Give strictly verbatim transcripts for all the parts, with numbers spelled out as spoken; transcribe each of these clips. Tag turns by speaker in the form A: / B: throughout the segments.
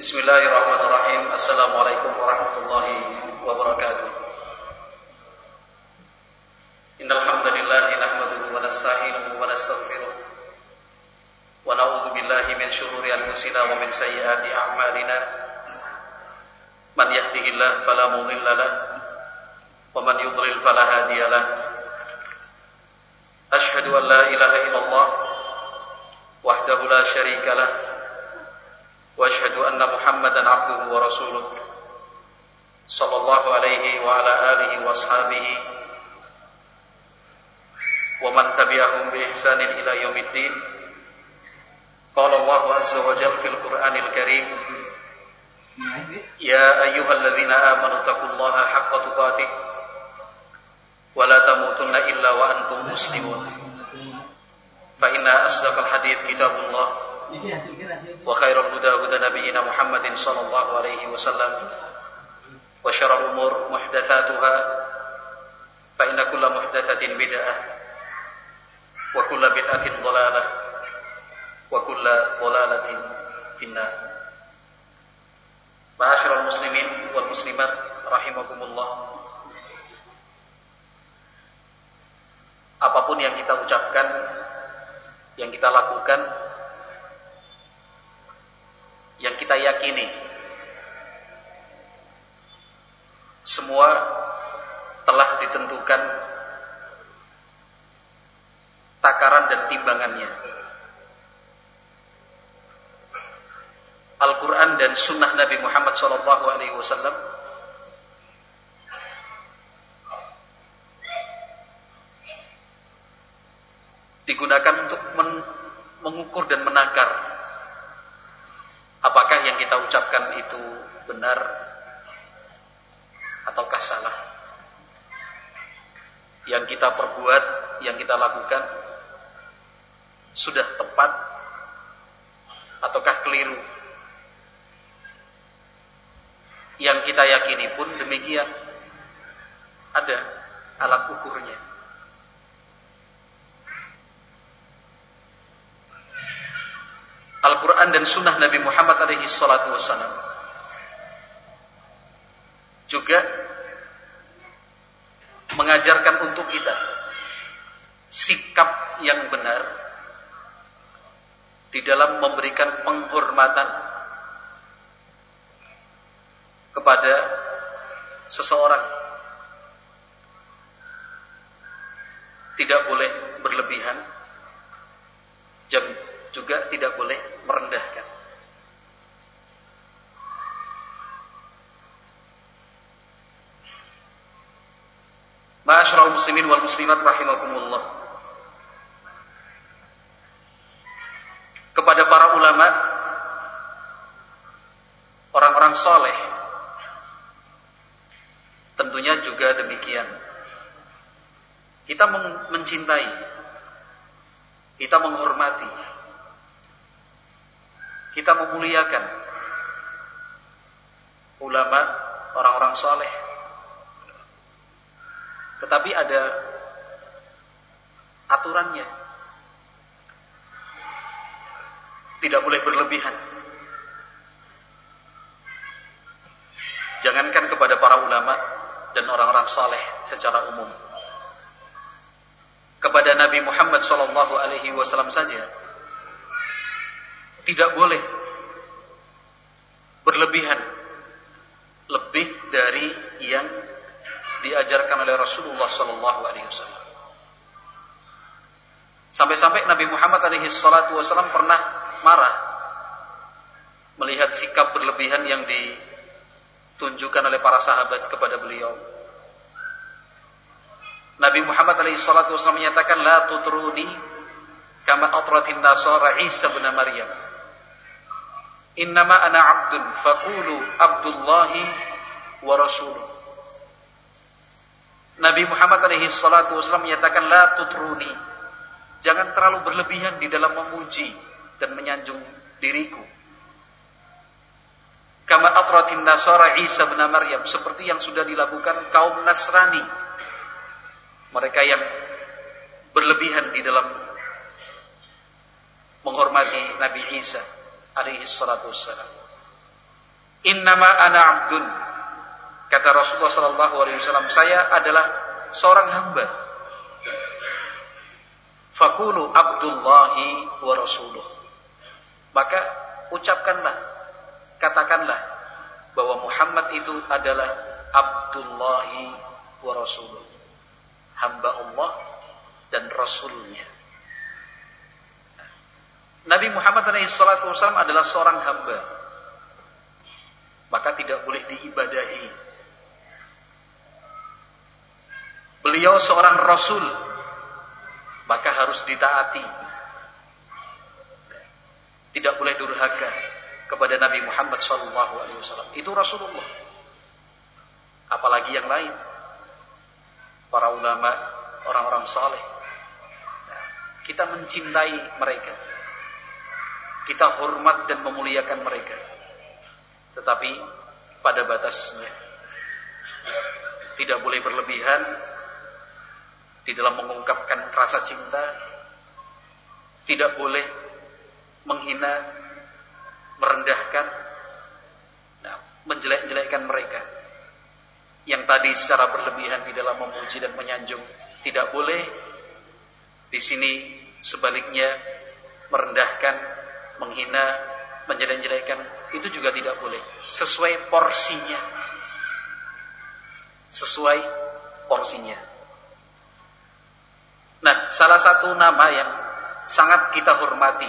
A: Bismillahirrahmanirrahim. Assalamualaikum warahmatullahi wabarakatuh. Innal hamdalillah nahmaduhu wa nasta'inuhu wa nastaghfiruh. Wa na'udzu billahi min shururi anfusina wa min sayyiati a'malina. Man yahdihillahu fala mudilla lahu wa man yudlil fala hadiya lahu. Ashhadu an la ilaha illallah wahdahu la syarika lahu wa ashhadu anna Muhammadan abduhu wa rasuluh sallallahu alaihi wa ala alihi wa ashabihi wa man tabi'ahum bi ihsanin ila yaumiddin. Qala Allah azza wa jalla fil Qur'anil Karim, ya ayyuhalladzina amanu taqullaha haqqa tuqatih wa la tamutunna illa wa antum muslimun. Fa inna asdaqal hadits kitabullah wa khairul huda huda nabiyyina Muhammadin sallallahu alaihi wasallam wa syarrul umur muhdatsatuha fa inna kulla muhdatsatin bid'ah wa kulla bid'atin dhalalah wa kulla dhalalatin finnar. Ma'asyiral muslimin wal muslimat rahimakumullah. Apapun yang kita ucapkan, yang kita lakukan, yang kita yakini, semua telah ditentukan takaran dan timbangannya. Al-Quran dan Sunnah Nabi Muhammad sallallahu alaihi wasallam digunakan untuk men- mengukur dan menakar apakah yang kita ucapkan itu benar ataukah salah, yang kita perbuat, yang kita lakukan sudah tepat ataukah keliru. Yang kita yakini pun demikian, ada alat ukurnya. Al-Quran dan Sunnah Nabi Muhammad alaihi salatu wassalam juga mengajarkan untuk kita sikap yang benar di dalam memberikan penghormatan kepada seseorang. Tidak boleh berlebihan, juga tidak boleh merendahkan. Ma'asyiral muslimin wal muslimat rahimakumullah. Kepada para ulama, orang-orang soleh, tentunya juga demikian. Kita mencintai, kita menghormati, kita memuliakan ulama, orang-orang saleh. Tetapi ada aturannya. Tidak boleh berlebihan. Jangankan kepada para ulama dan orang-orang saleh secara umum, kepada Nabi Muhammad sallallahu alaihi wasallam saja tidak boleh berlebihan lebih dari yang diajarkan oleh Rasulullah sallallahu alaihi wasallam. Sampai-sampai Nabi Muhammad alaihi salatu wasallam pernah marah melihat sikap berlebihan yang ditunjukkan oleh para sahabat kepada beliau. Nabi Muhammad alaihi salatu wasallam menyatakan, la tutruni kama atratin nasara Isa bin Maryam. Innama ana abdun faqulu abdullahi wa rasuluh. Nabi Muhammad alaihi salatu wasallam menyatakan, la tutruni, jangan terlalu berlebihan di dalam memuji dan menyanjung diriku. Kama atratin nasara Isa bin Maryam, seperti yang sudah dilakukan kaum Nasrani, mereka yang berlebihan di dalam menghormati Nabi Isa alaihi salatu wassalam. Innama ana abdun, kata Rasulullah sallallahu alaihi wasallam, saya adalah seorang hamba. Faqulu abdullahi wa rasuluh, maka ucapkanlah, katakanlah bahwa Muhammad itu adalah abdullahi wa rasuluh, hamba Allah dan Rasulnya. Nabi Muhammad alaihi salatu wasallam adalah seorang hamba, maka tidak boleh diibadahi. Beliau seorang Rasul, maka harus ditaati. Tidak boleh durhaka kepada Nabi Muhammad sallallahu alaihi wasallam. Itu Rasulullah. Apalagi yang lain, para ulama, orang-orang saleh. Kita mencintai mereka, kita hormat dan memuliakan mereka, tetapi pada batasnya. Tidak boleh berlebihan di dalam mengungkapkan rasa cinta. Tidak boleh menghina, merendahkan, nah, menjelek-jelekkan mereka. Yang tadi secara berlebihan di dalam memuji dan menyanjung tidak boleh. Di sini sebaliknya merendahkan, menghina, menjelek-jelekkan itu juga tidak boleh. Sesuai porsinya. Sesuai porsinya. Nah, salah satu nama yang sangat kita hormati,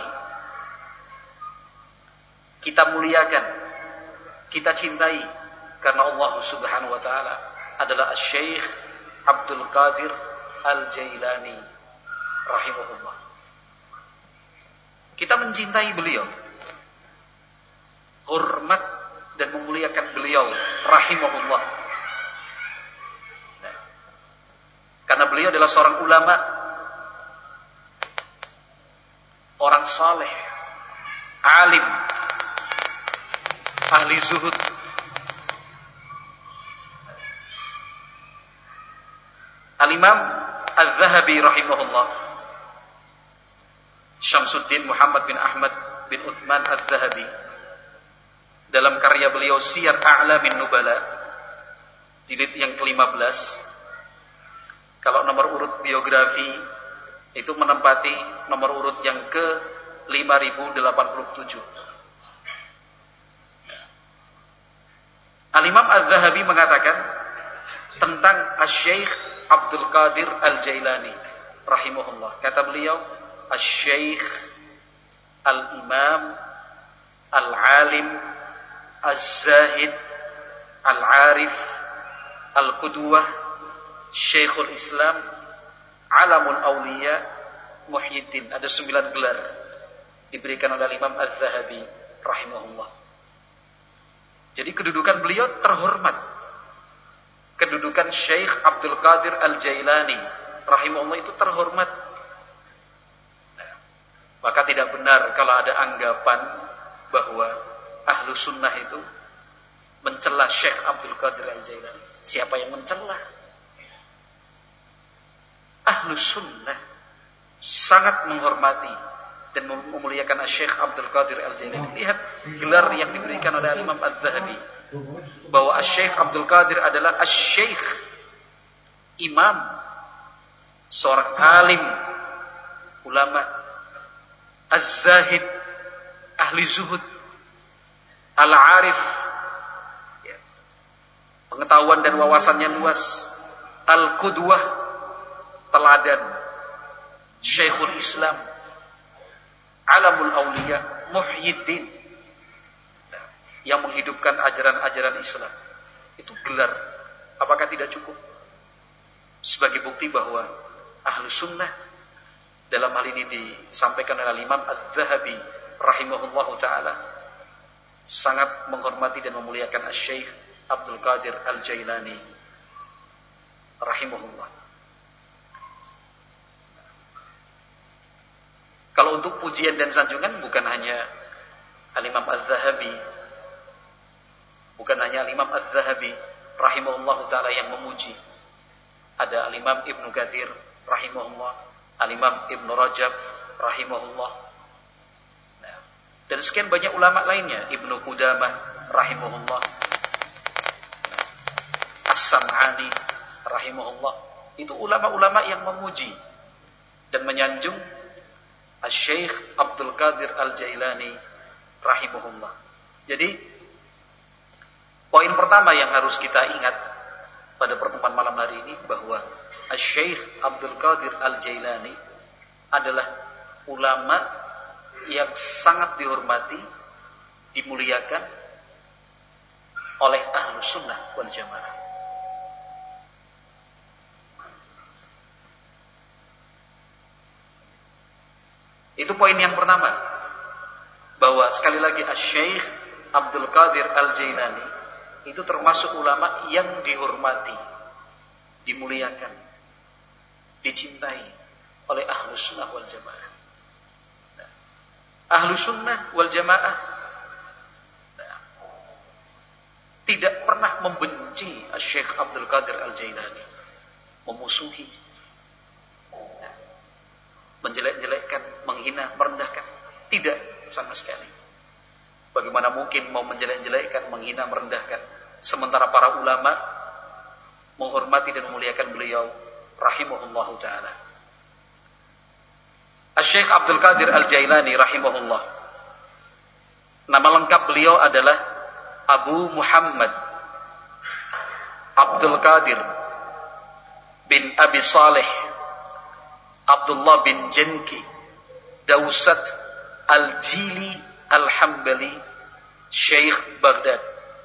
A: kita muliakan, kita cintai karena Allah Subhanahu wa taala adalah Asy-Syaikh Abdul Qadir Al-Jailani rahimahullah. Kita mencintai beliau, hormat dan memuliakan beliau rahimahullah. Nah, karena beliau adalah seorang ulama, orang saleh, alim, ahli zuhud. Al-Imam Al-Zahabi rahimahullah, Syamsuddin Muhammad bin Ahmad bin Uthman Al-Zahabi, dalam karya beliau Siyar A'lamin Nubala, jilid yang kelima belas, kalau nomor urut biografi itu menempati nomor urut yang ke lima ribu delapan puluh tujuh. Al-Imam Al-Zahabi mengatakan tentang Asy-Syaikh Abdul Qadir Al-Jailani rahimahullah, kata beliau, Asy-Syaikh Al-Imam Al-Alim Az-Zahid Al-Arif Al-Qudwah Syekhul Islam Alamul Awliya Muhyiddin. Ada sembilan gelar diberikan oleh Imam Az-Zahabi rahimahullah. Jadi kedudukan beliau terhormat. Kedudukan Syekh Abdul Qadir Al-Jailani rahimahullah itu terhormat. Nah, maka tidak benar kalau ada anggapan bahwa ahlu sunnah itu mencela Syekh Abdul Qadir Al-Jailani. Siapa yang mencela? Ahlu sunnah sangat menghormati dan memuliakan Syekh Abdul Qadir Al-Jailani. Lihat gelar yang diberikan oleh Imam Az-Zahabi, bahwa Syekh Abdul Qadir adalah Syekh, imam, seorang alim, ulama, Az-Zahid, ahli zuhud, Al-Arif, ya, pengetahuan dan wawasannya luas, Al-Qudwah, teladan, Syekhul Islam, Alamul Awliya, Muhyiddin, yang menghidupkan ajaran-ajaran Islam. Itu gelar. Apakah tidak cukup sebagai bukti bahwa ahlu sunnah, dalam hal ini disampaikan oleh Imam Az-Zahabi rahimahullahu ta'ala, sangat menghormati dan memuliakan Asy-Syaikh Abdul Qadir Al-Jailani rahimahullah. Kalau untuk pujian dan sanjungan bukan hanya Al-Imam Az-Zahabi, bukan hanya Imam Az-Zahabi rahimahullah ta'ala yang memuji. Ada Al-Imam Ibnu Katsir rahimahullah, Al-Imam Ibnu Rajab rahimahullah, nah, dan sekian banyak ulama lainnya, Ibnu Qudamah rahimahullah, As-Sam'ani rahimahullah, itu ulama-ulama yang memuji dan menyanjung Asy-Syaikh Abdul Qadir Al-Jailani rahimahullah. Jadi poin pertama yang harus kita ingat pada pertemuan malam hari ini bahwa Asy-Syaikh Abdul Qadir Al-Jailani adalah ulama yang sangat dihormati, dimuliakan oleh Ahlus Sunnah wal Jamaah. Itu poin yang pertama, bahwa sekali lagi Asy-Syaikh Abdul Qadir Al-Jailani itu termasuk ulama yang dihormati, dimuliakan, dicintai oleh Ahlus Sunnah wal Jamaah. Nah, Ahlus Sunnah wal Jamaah nah, tidak pernah membenci Asy-Syaikh Abdul Qadir Al-Jailani, memusuhi, nah, menjelek-jelekkan, menghina, merendahkan. Tidak sama sekali. Bagaimana mungkin mau menjelek-jelekkan, menghina, merendahkan, sementara para ulama menghormati dan memuliakan beliau rahimahullahu ta'ala. Asy-Syaikh Abdul Qadir Al-Jailani rahimahullah, nama lengkap beliau adalah Abu Muhammad Abdul Qadir bin Abi Saleh Abdullah bin Janki Dausat Al-Jili Al-Hambali Syekh Baghdad.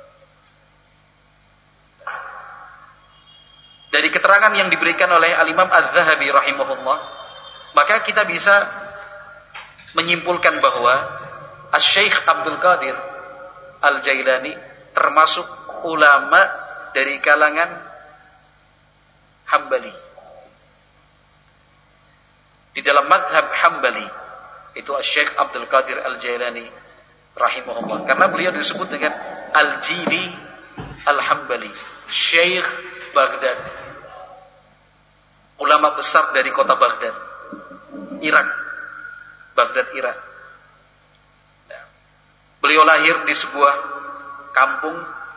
A: Dari keterangan yang diberikan oleh Al-Imam Az-Zahabi rahimahullah, maka kita bisa menyimpulkan bahwa Asy-Syaikh Abdul Qadir Al-Jailani termasuk ulama dari kalangan Hambali. Di dalam madhab Hambali itu Asy-Syaikh Abdul Qadir Al-Jailani rahimahullah, karena beliau disebut dengan Al-Jili Al-Hambali, Syekh Baghdad, ulama besar dari kota Baghdad, Irak, Baghdad, Irak. Beliau lahir di sebuah kampung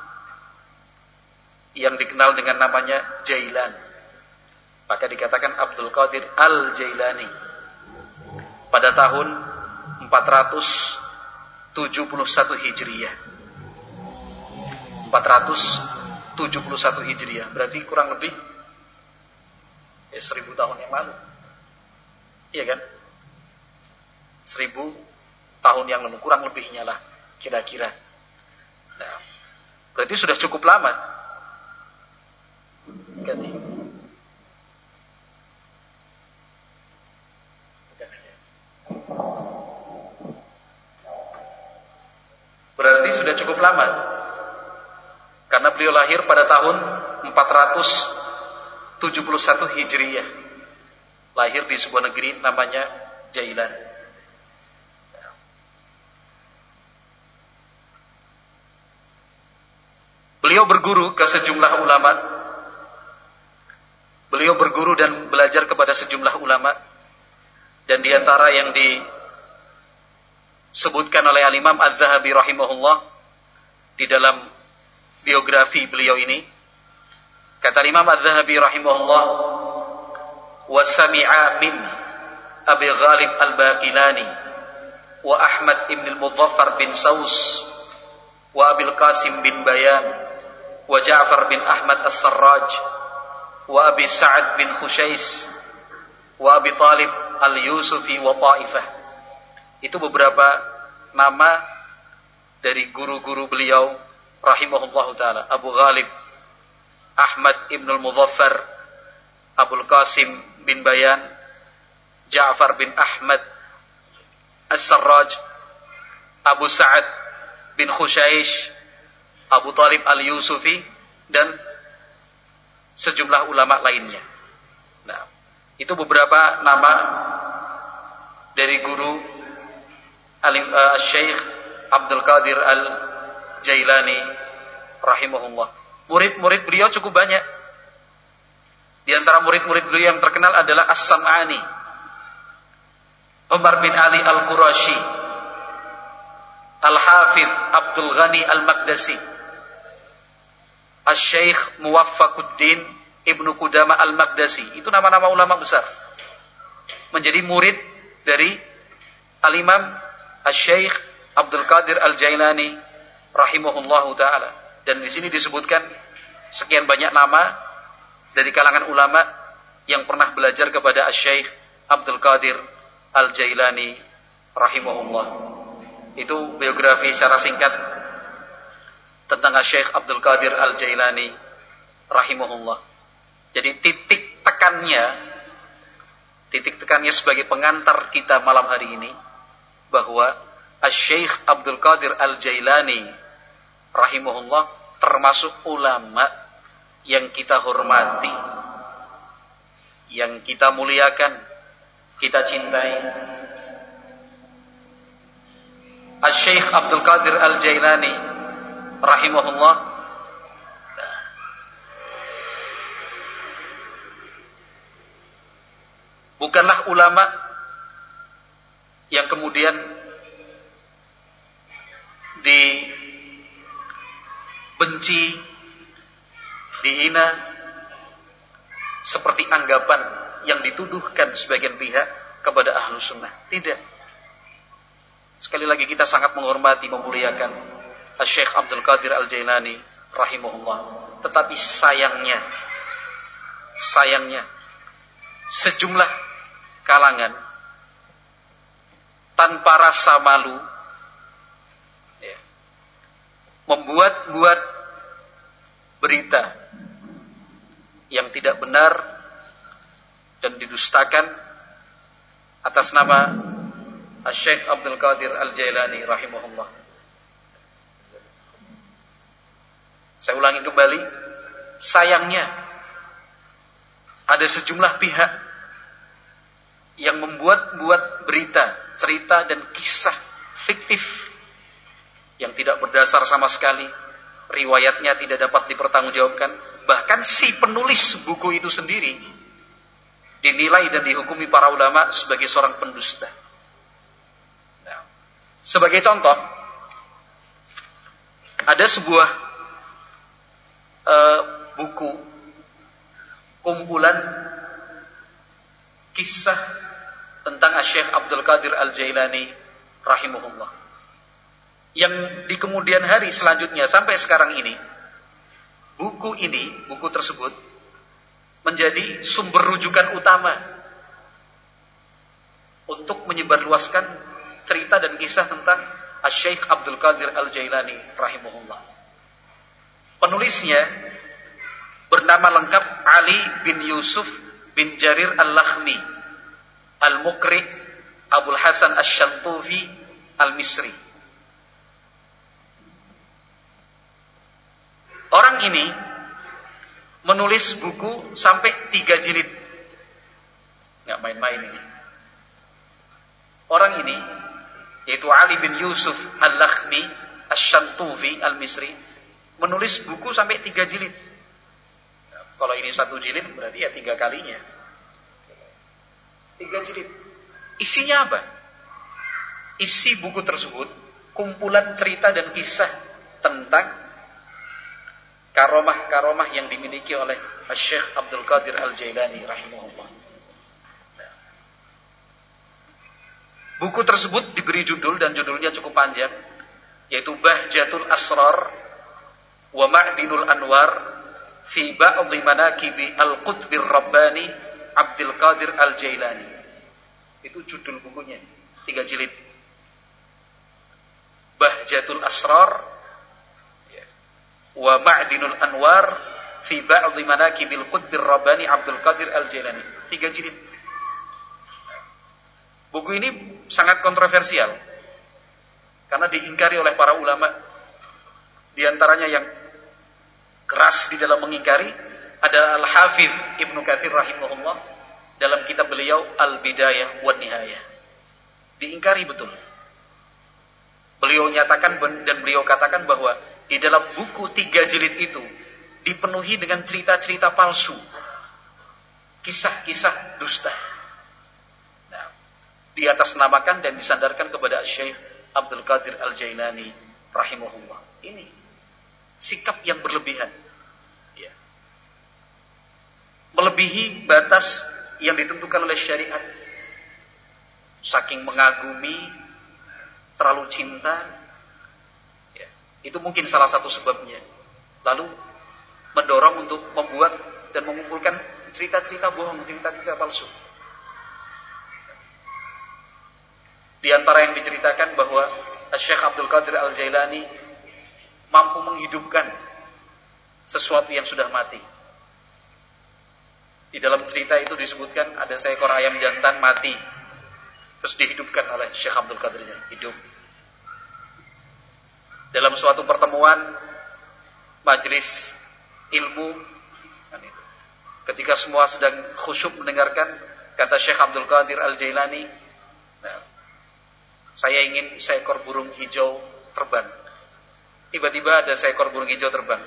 A: yang dikenal dengan namanya Jailan, maka dikatakan Abdul Qadir Al-Jailani, pada tahun empat ratus tujuh puluh satu Hijriyah. empat ratus tujuh puluh satu Hijriyah, berarti kurang lebih ya seribu tahun yang lalu. Iya kan? Seribu tahun yang lalu, kurang lebihnya lah kira-kira. Nah, berarti sudah cukup lama. Ganti. Berarti sudah cukup lama, karena beliau lahir pada tahun empat ratus tujuh puluh satu Hijriyah, lahir di sebuah negeri namanya Jailan. Beliau berguru ke sejumlah ulama. Beliau berguru dan belajar kepada sejumlah ulama, dan diantara yang disebutkan oleh Al-Imam Az-Zahabi rahimahullah di dalam biografi beliau ini, kata Imam Az-Zahabi rahimahullah, wa sami'a min Abi Ghalib Al-Baqilani wa Ahmad ibn al-Mudhaffar bin Saus wa Abil Qasim bin Bayan wa Ja'far bin Ahmad As-Sarraj wa Abi Sa'ad bin Khushais wa Abi Talib Al-Yusufi wa Ta'ifah. Itu beberapa nama dari guru-guru beliau rahimahullahu ta'ala. Abu Ghalib, Ahmad ibn al-Mudhaffar, Abul Qasim bin Bayan, Ja'far bin Ahmad As-Sarraj, Abu Sa'ad bin Khushaish, Abu Talib Al-Yusufi, dan sejumlah ulama lainnya. Nah, itu beberapa nama dari guru Al-Syaikh Abdul Qadir Al-Jailani rahimahullah. Murid-murid beliau cukup banyak. Di antara murid-murid beliau yang terkenal adalah As-Sam'ani, Umar bin Ali Al-Qurashi, Al-Hafidh Abdul Ghani Al-Maqdisi, Al-Syeikh Muwaffaquddin Ibnu Qudamah Al-Maqdisi. Itu nama-nama ulama besar. Menjadi murid dari Al-Imam Al-Syeikh Abdul Qadir Al-Jailani rahimahullahu ta'ala. Dan di sini disebutkan sekian banyak nama dari kalangan ulama yang pernah belajar kepada Al-Syeikh Abdul Qadir Al-Jailani rahimahullah. Itu biografi secara singkat tentang Syekh Abdul Qadir Al-Jailani rahimahullah. Jadi titik tekannya, titik tekannya sebagai pengantar kita malam hari ini, bahwa Syekh Abdul Qadir Al-Jailani rahimahullah termasuk ulama yang kita hormati, yang kita muliakan, kita cintai. Syekh Abdul Qadir Al-Jailani rahimahullah bukanlah ulama yang kemudian dibenci, dihina seperti anggapan yang dituduhkan sebagian pihak kepada ahlu sunnah. Tidak. Sekali lagi kita sangat menghormati, memuliakan Syekh Abdul Qadir Al-Jailani rahimahullah. Tetapi sayangnya, sayangnya sejumlah kalangan tanpa rasa malu ya, membuat-buat berita yang tidak benar dan didustakan atas nama Syekh Abdul Qadir Al-Jailani rahimahullah. Saya ulangi kembali, sayangnya ada sejumlah pihak yang membuat-buat berita, cerita dan kisah fiktif yang tidak berdasar sama sekali, riwayatnya tidak dapat dipertanggungjawabkan, bahkan si penulis buku itu sendiri dinilai dan dihukumi para ulama sebagai seorang pendusta. Sebagai contoh, ada sebuah uh, buku kumpulan kisah tentang Syekh Abdul Qadir Al-Jailani rahimahullah, yang di kemudian hari selanjutnya sampai sekarang ini, buku ini, buku tersebut menjadi sumber rujukan utama untuk menyebarluaskan cerita dan kisah tentang Syekh Abdul Qadir Al-Jailani rahimahullah. Penulisnya bernama lengkap Ali bin Yusuf bin Jarir Al-Lakhmi Al-Muqri Abul Hasan Asy-Shantufi Al-Misri. Orang ini menulis buku sampai tiga jilid. Nggak main-main ini. Orang ini, yaitu Ali bin Yusuf Al-Lakhmi Asy-Shantufi Al-Misri, menulis buku sampai tiga jilid. Kalau ini satu jilid berarti ya tiga kalinya. Tiga jilid. Isinya apa? Isi buku tersebut kumpulan cerita dan kisah tentang karomah-karomah yang dimiliki oleh Syekh Abdul Qadir Al-Jailani rahimahullah. Buku tersebut diberi judul, dan judulnya cukup panjang, yaitu Bahjatul Asrar wa Ma'dinul Anwar fi ba'dhi manaqibi Al-Qutbir Rabbani Abdul Qadir Al-Jailani. Itu judul bukunya, tiga jilid. Bahjatul Asrar wa Ma'dinul Anwar fi ba'dhi manaqibil Qutbir Rabbani Abdul Qadir Al-Jailani. Tiga jilid. Buku ini sangat kontroversial karena diingkari oleh para ulama. Di antaranya yang keras di dalam mengingkari ada Al-Hafidh Ibnu Katsir rahimahullah dalam kitab beliau Al-Bidayah wa Nihayah. Diingkari betul. Beliau nyatakan dan beliau katakan bahwa di dalam buku tiga jilid itu dipenuhi dengan cerita-cerita palsu, kisah-kisah dusta. Di atas namakan dan disandarkan kepada Syekh Abdul Qadir Al-Jailani rahimahullah. Ini sikap yang berlebihan. Ya. Melebihi batas yang ditentukan oleh syariat. Saking mengagumi, terlalu cinta. Ya. Itu mungkin salah satu sebabnya. Lalu mendorong untuk membuat dan mengumpulkan cerita-cerita bohong, cerita-cerita palsu. Di antara yang diceritakan bahwa Syekh Abdul Qadir Al-Jailani mampu menghidupkan sesuatu yang sudah mati. Di dalam cerita itu disebutkan ada seekor ayam jantan mati, terus dihidupkan oleh Syekh Abdul Qadir, hidup. Dalam suatu pertemuan majelis ilmu, ketika semua sedang khusyuk mendengarkan, kata Syekh Abdul Qadir Al-Jailani, nah, saya ingin seekor burung hijau terbang. Tiba-tiba ada seekor burung hijau terbang.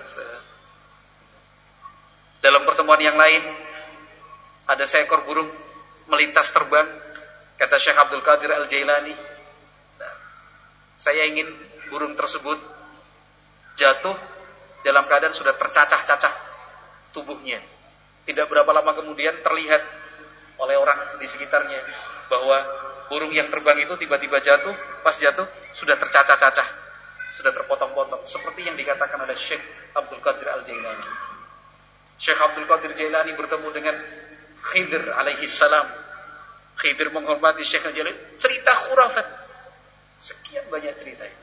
A: Dalam pertemuan yang lain, ada seekor burung melintas terbang. Kata Syekh Abdul Qadir Al-Jailani, nah, saya ingin burung tersebut jatuh dalam keadaan sudah tercacah-cacah tubuhnya. Tidak berapa lama kemudian terlihat oleh orang di sekitarnya bahwa burung yang terbang itu tiba-tiba jatuh, pas jatuh sudah tercacah-cacah, sudah terpotong-potong, seperti yang dikatakan oleh Syekh Abdul Qadir Al-Jailani. Syekh Abdul Qadir Jailani bertemu dengan Khidir alaihi salam. Khidir menghormati Syekh Al-Jailani, cerita khurafat. Sekian banyak cerita itu.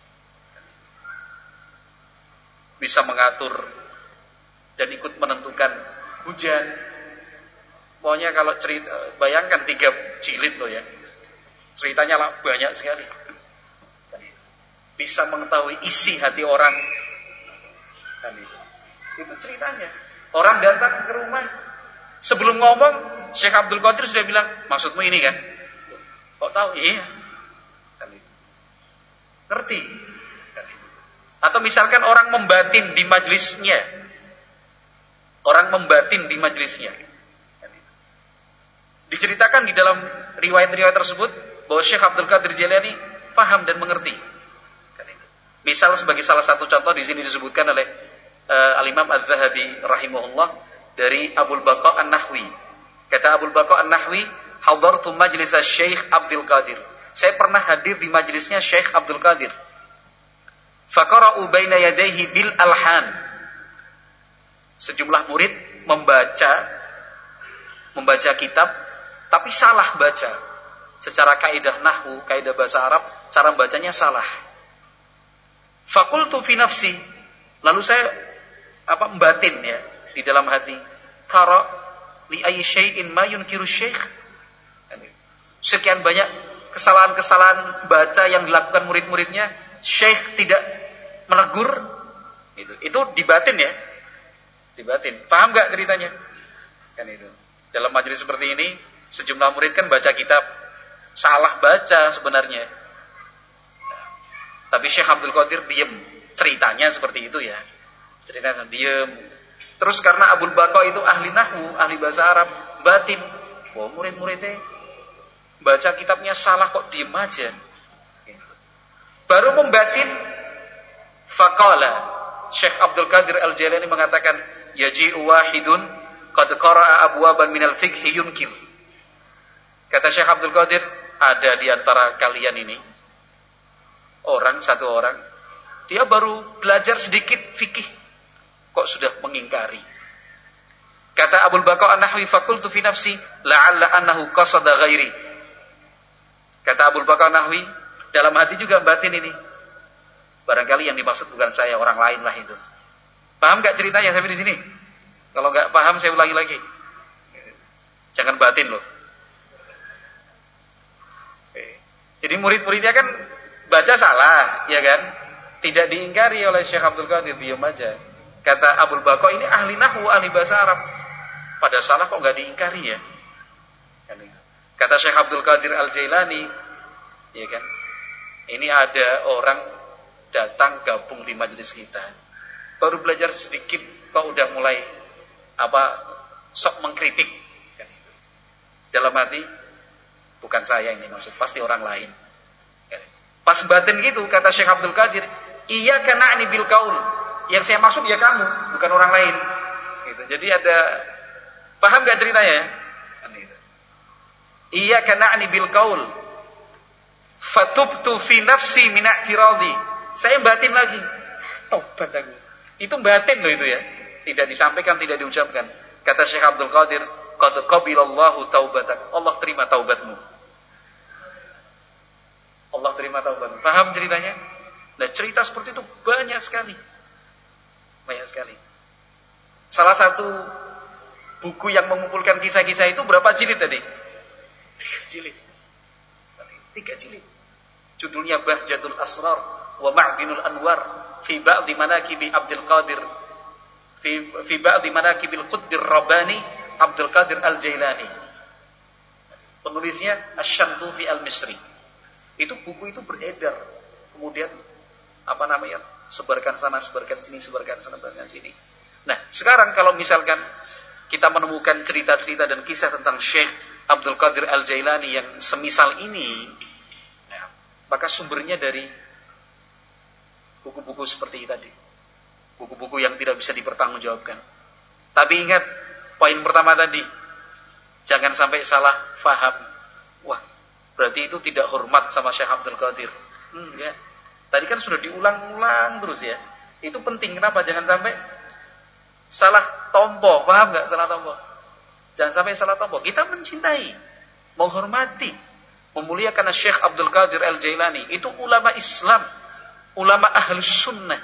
A: Bisa mengatur dan ikut menentukan hujan. Pokoknya kalau cerita, bayangkan tiga jilid loh ya. Ceritanya lah banyak sekali. Bisa mengetahui isi hati orang. Dan itu. Itu ceritanya. Orang datang ke rumah, sebelum ngomong, Syekh Abdul Qadir sudah bilang, maksudmu ini kan? Kok tahu? Iya. Dan itu. Ngerti. Dan itu. Atau misalkan orang membatin di majelisnya. Orang membatin di majelisnya. Diceritakan di dalam riwayat-riwayat tersebut bahwa Syekh Abdul Qadir Jailani paham dan mengerti. Misal sebagai salah satu contoh di sini disebutkan oleh uh, Al-Imam Az-Zahabi rahimahullah dari Abul Baqa An-Nahwi. Kata Abul Baqa An-Nahwi, "Hadartu majlis Syekh Abdul Qadir." Saya pernah hadir di majelisnya Syekh Abdul Qadir. Faqara'u baina yadayhi bil alhan. Sejumlah murid membaca membaca kitab tapi salah baca. Secara kaidah nahwu, kaidah bahasa Arab, cara bacanya salah. Fakultu fi nafsi, lalu saya apa membatin ya di dalam hati. Tara li ayyi syai'in ma yunkiru syekh. Sekian banyak kesalahan-kesalahan baca yang dilakukan murid-muridnya, syekh tidak menegur. Itu, itu dibatin ya, dibatin. Paham nggak ceritanya? Kan itu. Dalam majelis seperti ini, sejumlah murid kan baca kitab. Salah baca sebenarnya. Tapi Syekh Abdul Qadir diem. Ceritanya seperti itu ya. Ceritanya diem. Terus karena Abul Baqa itu ahli nahwu, ahli bahasa Arab, batin. Wah, murid-muridnya baca kitabnya salah kok diem aja. Baru membatin, faqala Syekh Abdul Qadir Al-Jailani mengatakan, yaji'u wahidun qad qara'a abwaban minal fiqhi yunkir. Kata Syekh Abdul Qadir, ada di antara kalian ini orang, satu orang, dia baru belajar sedikit fikih kok sudah mengingkari. Kata Abul Baqa An-Nahwi, faqultu fi nafsi la'alla annahu qasada ghairi. Kata Abul Baqa An-Nahwi, dalam hati juga batin ini, barangkali yang dimaksud bukan saya, orang lain lah itu. Paham gak ceritanya sampai di sini? Kalau gak paham saya ulangi lagi. Jangan batin loh. Jadi murid-muridnya kan baca salah, ya kan? Tidak diingkari oleh Syekh Abdul Qadir, diam aja. Kata Abul Baqa, ini ahli nahwu, ahli bahasa Arab. Pada salah kok nggak diingkari ya? Kata Syekh Abdul Qadir Al-Jailani, ya kan? Ini ada orang datang gabung di majelis kita. Baru belajar sedikit, kok udah mulai apa? Sok mengkritik. Dalam hati, bukan saya ini maksud, pasti orang lain. Pas batin gitu kata Syekh Abdul Qadir, iyyaka na'ni bil qaul. Yang saya maksud ya kamu, bukan orang lain. Gitu. Jadi ada, paham gak ceritanya? Iyyaka na'ni bil qaul. Fatubtu fi nafsi min i'tiradi. Saya batin lagi. Tobat aku. Itu batin loh itu ya. Tidak disampaikan, tidak diucapkan. Kata Syekh Abdul Qadir, qad qabilallahu taubatak. Allah terima taubatmu. Allah terima taubatmu. Paham ceritanya? Nah, cerita seperti itu banyak sekali. Banyak sekali. Salah satu buku yang mengumpulkan kisah-kisah itu berapa jilid tadi? Tiga jilid. Tiga jilid. Judulnya Bahjatul Asrar wa Ma'dinul Anwar fi ba'di manaqibi Abdul Qadir fi fi ba'di manaqibil Qutbir Rabbani Abdul Qadir Al-Jailani. Penulisnya Asy-Syantufi Al-Misri. Itu buku itu beredar. Kemudian apa namanya? Sebarkan sana, sebarkan sini, sebarkan sana, sebarkan sini. Nah, sekarang kalau misalkan kita menemukan cerita-cerita dan kisah tentang Syekh Abdul Qadir Al-Jailani yang semisal ini, nah, maka sumbernya dari buku-buku seperti tadi. Buku-buku yang tidak bisa dipertanggungjawabkan. Tapi ingat, poin pertama tadi, jangan sampai salah faham. Wah, berarti itu tidak hormat sama Syekh Abdul Qadir. Enggak. Tadi kan sudah diulang-ulang terus ya. Itu penting, kenapa? Jangan sampai salah tompo, paham nggak salah tompo? Jangan sampai salah tompo. Kita mencintai, menghormati, memuliakan Syekh Abdul Qadir Al-Jailani. Itu ulama Islam, ulama Ahlus Sunnah,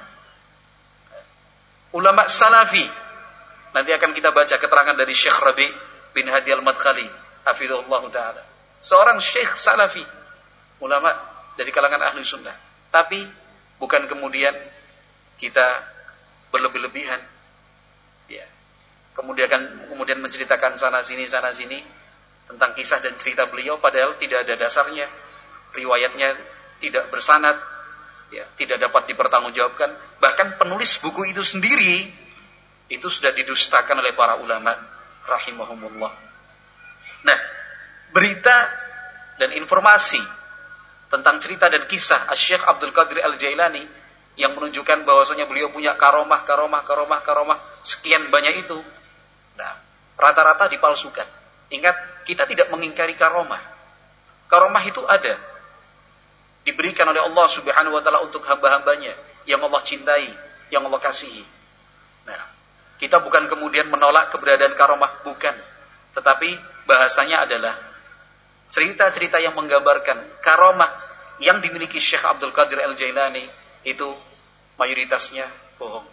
A: ulama Salafi. Nanti akan kita baca keterangan dari Syekh Rabi bin Hadi Al-Madkhali, hafizahullah ta'ala. Seorang Syekh Salafi, ulama dari kalangan Ahlus Sunnah. Tapi bukan kemudian kita berlebih-lebihan, ya. Kemudian kemudian menceritakan sana sini sana sini tentang kisah dan cerita beliau, padahal tidak ada dasarnya, riwayatnya tidak bersanad, ya, tidak dapat dipertanggungjawabkan. Bahkan penulis buku itu sendiri itu sudah didustakan oleh para ulama rahimahumullah. Nah, berita dan informasi tentang cerita dan kisah Syekh Abdul Qadir Al-Jailani yang menunjukkan bahwasanya beliau punya karomah, karomah, karomah, karomah sekian banyak itu, nah, rata-rata dipalsukan. Ingat, kita tidak mengingkari karomah. Karomah itu ada, diberikan oleh Allah Subhanahu wa taala untuk hamba-hambanya yang Allah cintai, yang Allah kasihi. Nah, kita bukan kemudian menolak keberadaan karomah, bukan. Tetapi bahasanya adalah cerita-cerita yang menggambarkan karomah yang dimiliki Syekh Abdul Qadir Al-Jailani itu mayoritasnya bohong.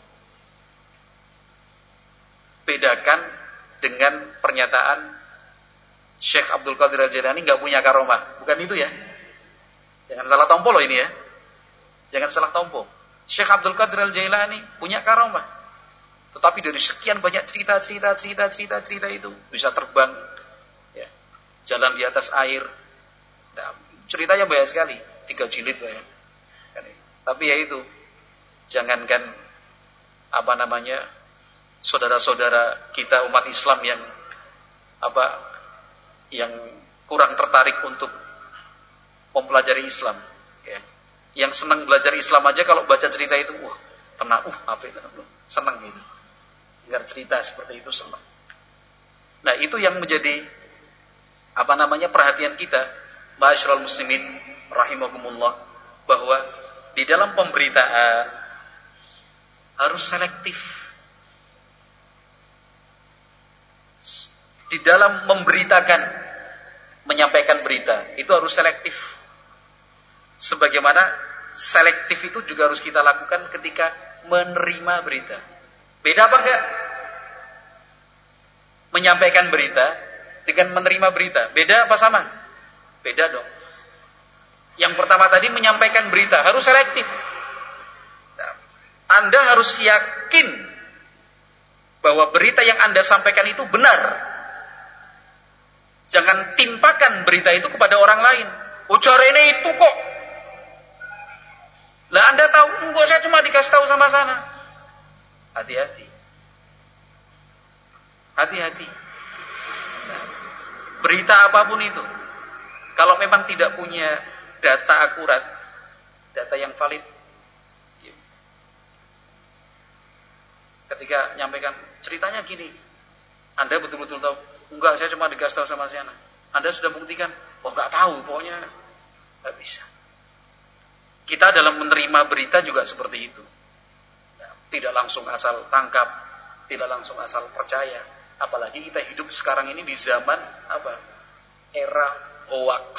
A: Bedakan dengan pernyataan Syekh Abdul Qadir Al-Jailani nggak punya karomah, bukan itu ya. Jangan salah tompo loh ini ya. Jangan salah tompo. Syekh Abdul Qadir Al-Jailani punya karomah. Tetapi dari sekian banyak cerita-cerita cerita-cerita cerita itu bisa terbang, ya, jalan di atas air. Nah, ceritanya banyak sekali, tiga jilid banyak. Tapi ya itu, jangankan apa namanya saudara-saudara kita umat Islam yang apa yang kurang tertarik untuk mempelajari Islam, ya. Yang senang belajar Islam aja kalau baca cerita itu, wah, tenang, uh, apa itu, senang gitu. Dengar cerita seperti itu senang. Nah, itu yang menjadi apa namanya perhatian kita, ma'asyiral muslimin rahimakumullah, bahwa di dalam pemberitaan harus selektif. Di dalam memberitakan, menyampaikan berita, itu harus selektif. Sebagaimana selektif itu juga harus kita lakukan ketika menerima berita. Beda apa enggak? Menyampaikan berita dengan menerima berita. Beda apa sama? Beda dong. Yang pertama tadi menyampaikan berita harus selektif. Nah, Anda harus yakin bahwa berita yang Anda sampaikan itu benar. Jangan timpakan berita itu kepada orang lain. Ujar ini itu kok. Lah Anda tahu, enggak, saya cuma dikasih tahu sama sana. Hati-hati. Hati-hati. Nah, berita apapun itu, kalau memang tidak punya data akurat, data yang valid. Ketika nyampaikan ceritanya gini, Anda betul-betul tahu, enggak, saya cuma dikasih tahu sama si anak. Anda sudah buktikan, oh enggak tahu, pokoknya enggak bisa. Kita dalam menerima berita juga seperti itu. Tidak langsung asal tangkap, tidak langsung asal percaya. Apalagi kita hidup sekarang ini di zaman apa? Era hoax.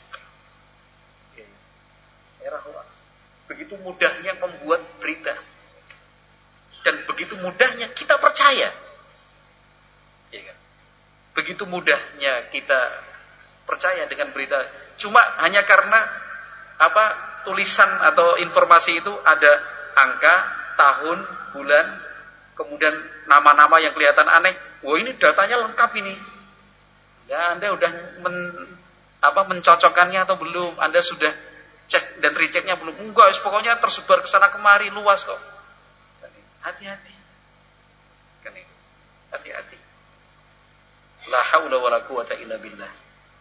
A: Era hoax. Begitu mudahnya membuat berita. Dan begitu mudahnya kita percaya. Ya kan? Begitu mudahnya kita percaya dengan berita. Cuma hanya karena apa? Tulisan atau informasi itu ada angka, tahun, bulan, kemudian nama-nama yang kelihatan aneh. Wah, ini datanya lengkap ini. Ya, Anda udah men, apa mencocokkannya atau belum? Anda sudah cek dan rechecknya belum? Enggak, pokoknya tersebar ke sana kemari luas kok. Hati-hati. Kan itu. Hati-hati. La haula wala quwata illa billah.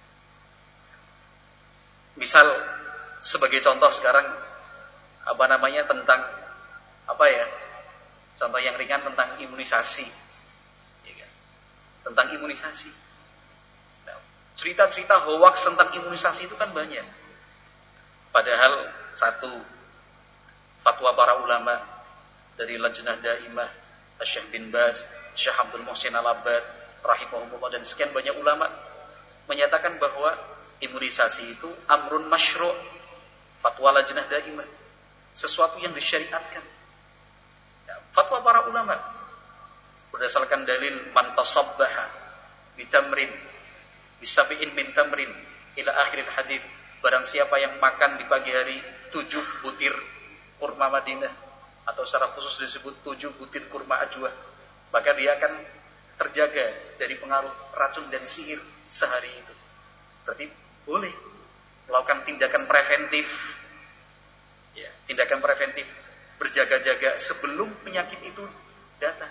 A: Misal sebagai contoh sekarang apa namanya tentang apa ya? Contoh yang ringan tentang imunisasi. Ya kan? Tentang imunisasi. Nah, cerita-cerita hoax tentang imunisasi itu kan banyak. Padahal satu fatwa para ulama dari Lajnah Daimah, Syekh bin Baz, Syekh Abdul Muhsin Al-Abbad, rahimahumullah, dan sekian banyak ulama menyatakan bahwa imunisasi itu amrun masyru', fatwa Lajnah Daimah, sesuatu yang disyariatkan. Ya, fatwa para ulama berdasarkan dalil man tasabbaha bitamrin bisabi'in min tamrin ila akhiril hadits, barang siapa yang makan di pagi hari tujuh butir kurma Madinah, atau secara khusus disebut tujuh butir kurma ajwa, maka dia akan terjaga dari pengaruh racun dan sihir sehari itu. Berarti boleh melakukan tindakan preventif, ya, tindakan preventif, berjaga-jaga sebelum penyakit itu datang.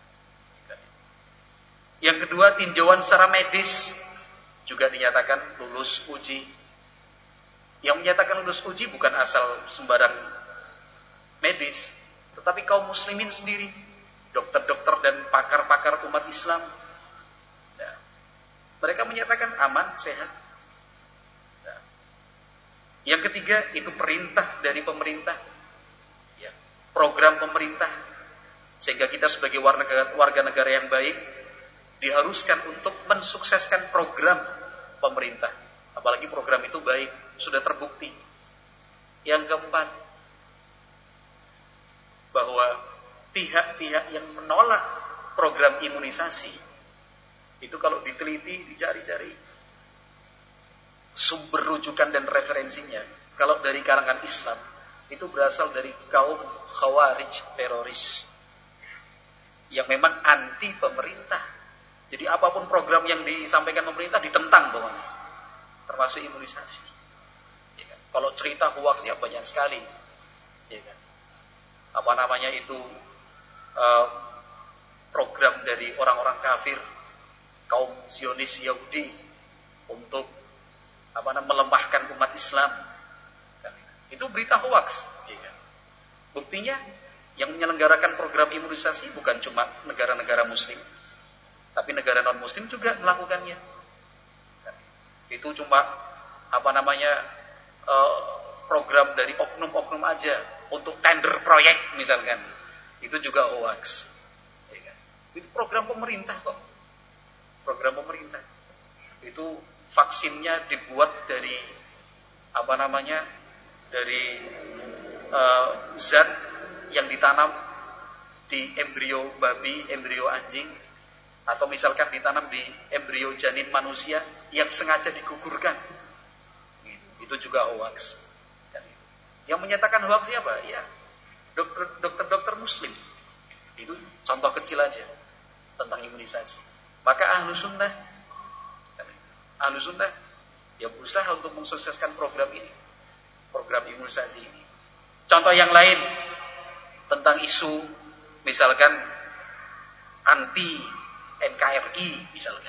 A: Yang kedua, tinjauan secara medis juga dinyatakan lulus uji. Yang menyatakan lulus uji bukan asal sembarang medis, tetapi kaum muslimin sendiri, dokter-dokter dan pakar-pakar umat Islam, ya, mereka menyatakan aman, sehat. Ya. Yang ketiga, itu perintah dari pemerintah, ya, program pemerintah, sehingga kita sebagai warga negara yang baik diharuskan untuk mensukseskan program pemerintah, apalagi program itu baik, sudah terbukti. Yang keempat, bahwa pihak-pihak yang menolak program imunisasi itu kalau diteliti, dicari-cari sumber rujukan dan referensinya, kalau dari kalangan Islam itu berasal dari kaum khawarij, teroris yang memang anti pemerintah. Jadi apapun program yang disampaikan pemerintah ditentang bawahnya, termasuk imunisasi. Ya kan? Kalau cerita hoaxnya banyak sekali, ya kan? Apa namanya itu uh, program dari orang-orang kafir, kaum Zionis Yahudi untuk apa namanya melemahkan umat Islam. Itu berita hoax. Buktinya yang menyelenggarakan program imunisasi bukan cuma negara-negara Muslim, tapi negara non Muslim juga melakukannya. Itu cuma apa namanya uh, program dari oknum-oknum aja untuk tender proyek misalkan, itu juga hoax. Itu program pemerintah kok, program pemerintah. Itu vaksinnya dibuat dari apa namanya dari uh, zat yang ditanam di embrio babi, embrio anjing, atau misalkan ditanam di embrio janin manusia yang sengaja digugurkan. Itu juga hoax. Yang menyatakan hoax siapa? Ya, dokter, dokter-dokter Muslim. Itu contoh kecil aja tentang imunisasi. Maka ahlu sunnah, ahlu sunnah, ya berusaha untuk mensukseskan program ini, program imunisasi ini. Contoh yang lain tentang isu, misalkan anti N K R I, misalkan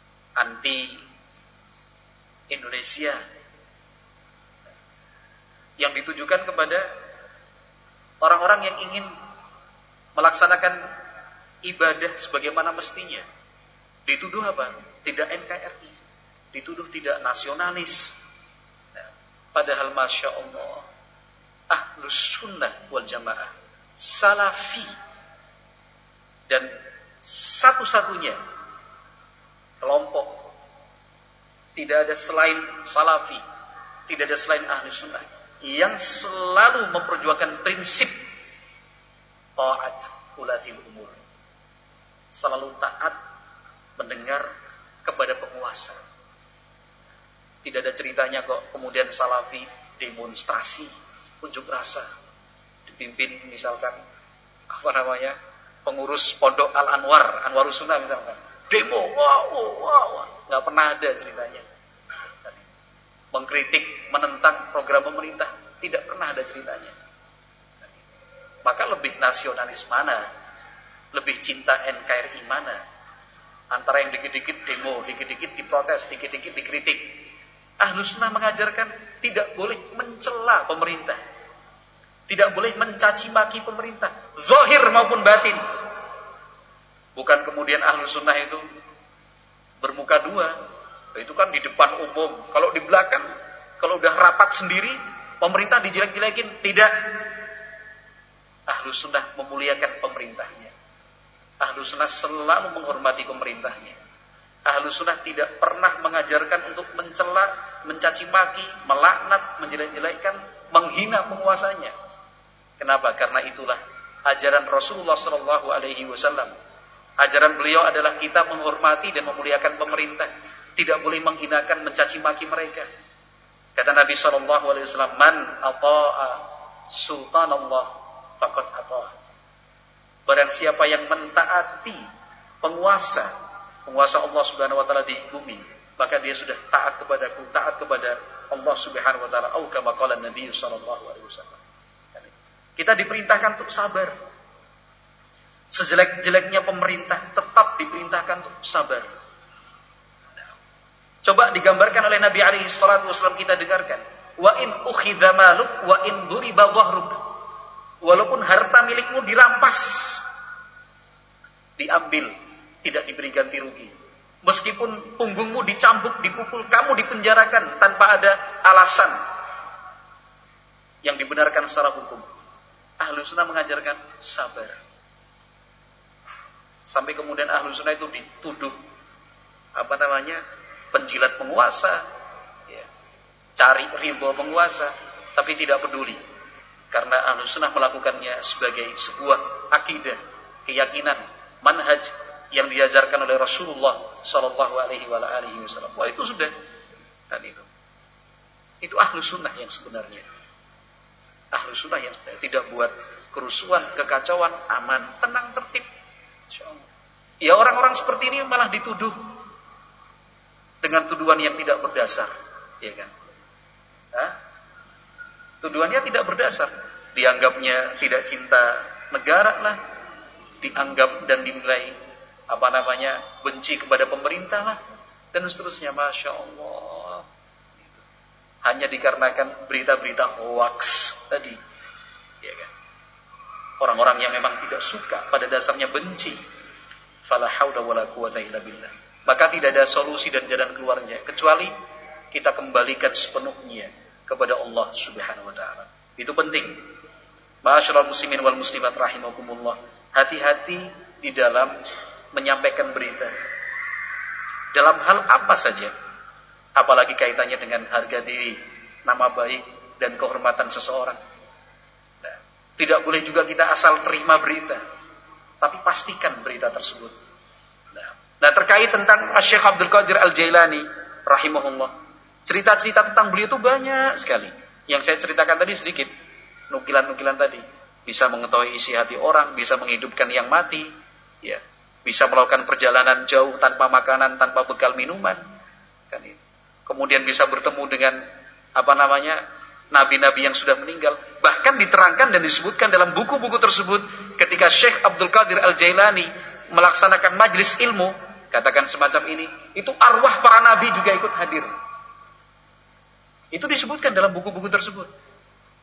A: anti Indonesia. yang ditujukan kepada orang-orang yang ingin melaksanakan ibadah sebagaimana mestinya. Dituduh apa? Tidak N K R I, dituduh tidak nasionalis. Nah, padahal Masya Allah, Ahlus Sunnah wal Jamaah, Salafi, dan satu-satunya kelompok, tidak ada selain Salafi, tidak ada selain Ahlus Sunnah yang selalu memperjuangkan prinsip taat ulatil umur, selalu taat mendengar kepada penguasa. Tidak ada ceritanya kok kemudian Salafi demonstrasi, unjuk rasa, dipimpin misalkan apa namanya pengurus pondok Al Anwar, Anwarus Sunnah misalkan, demo, wow, wow, wow. Nggak pernah ada ceritanya. Mengkritik, menentang program pemerintah, tidak pernah ada ceritanya. Maka lebih nasionalis mana? Lebih cinta N K R I mana? Antara yang dikit-dikit demo, dikit-dikit diprotes, dikit-dikit dikritik. Ahlus Sunnah mengajarkan tidak boleh mencela pemerintah, tidak boleh mencaci maki pemerintah, zahir maupun batin. Bukan kemudian Ahlus Sunnah itu bermuka dua, itu kan di depan umum. Kalau di belakang, kalau udah rapat sendiri, pemerintah dijelek-jelekin. Tidak. Ahlus Sunnah memuliakan pemerintahnya. Ahlus Sunnah selalu menghormati pemerintahnya. Ahlus Sunnah tidak pernah mengajarkan untuk mencela, mencaci maki, melaknat, menjelek-jelekkan, menghina penguasanya. Kenapa? Karena itulah ajaran Rasulullah Shallallahu Alaihi Wasallam. Ajaran beliau adalah kita menghormati dan memuliakan pemerintah, tidak boleh menghinakan, mencaci maki mereka. Kata Nabi Shallallahu Alaihi Wasallam, "Man ata'a sultanallah faqad ata'a." Barang siapa yang mentaati penguasa, penguasa Allah Subhanahu Wa Taala di bumi, maka dia sudah taat kepadaku, taat kepada Allah Subhanahu Wa Taala. Atau kama qala Nabi Shallallahu Alaihi Wasallam. Kita diperintahkan untuk sabar. Sejelek-jeleknya pemerintah tetap diperintahkan untuk sabar. Coba digambarkan oleh Nabi alaihi salatu wasallam, kita dengarkan. Wa in ukhidha maluk wa in duriba dhahruk. Walaupun harta milikmu dirampas, diambil, tidak diberi ganti rugi. Meskipun punggungmu dicambuk, dipukul, kamu dipenjarakan tanpa ada alasan yang dibenarkan secara hukum. Ahlus Sunnah mengajarkan sabar. Sampai kemudian Ahlus Sunnah itu dituduh apa namanya penjilat penguasa, ya, cari ridho penguasa, tapi tidak peduli, karena Ahlus Sunnah melakukannya sebagai sebuah akidah, keyakinan, manhaj yang diajarkan oleh Rasulullah Sallallahu Alaihi Wasallam. Wah, itu sudah, dan itu, itu Ahlus Sunnah yang sebenarnya. Ahlus Sunnah yang sebenarnya tidak buat kerusuhan, kekacauan, aman, tenang, tertib. Ya, orang-orang seperti ini malah dituduh dengan tuduhan yang tidak berdasar, ya kan? Hah? Tuduhannya tidak berdasar, dianggapnya tidak cinta negara lah, dianggap dan dinilai apa namanya benci kepada pemerintah lah, dan seterusnya. Masya Allah, hanya dikarenakan berita-berita hoax tadi, ya kan? Orang-orang yang memang tidak suka, pada dasarnya benci. Fala haula wala quwata illa billah. Maka tidak ada solusi dan jalan keluarnya kecuali kita kembalikan sepenuhnya kepada Allah Subhanahu wa taala. Itu penting. Ma'asyiral muslimin wal muslimat rahimakumullah. Hati-hati di dalam menyampaikan berita. Dalam hal apa saja. Apalagi kaitannya dengan harga diri, nama baik dan kehormatan seseorang. Nah, tidak boleh juga kita asal terima berita, tapi pastikan berita tersebut. Nah, nah terkait tentang Syekh Abdul Qadir Al-Jailani rahimahullah, cerita-cerita tentang beliau itu banyak sekali. Yang saya ceritakan tadi sedikit, nukilan-nukilan tadi. Bisa mengetahui isi hati orang, bisa menghidupkan yang mati, ya, bisa melakukan perjalanan jauh tanpa makanan, tanpa bekal minuman, kan itu. Kemudian bisa bertemu dengan apa namanya nabi-nabi yang sudah meninggal. Bahkan diterangkan dan disebutkan dalam buku-buku tersebut ketika Syekh Abdul Qadir Al-Jailani melaksanakan majlis ilmu, katakan semacam ini, itu arwah para nabi juga ikut hadir. Itu disebutkan dalam buku-buku tersebut.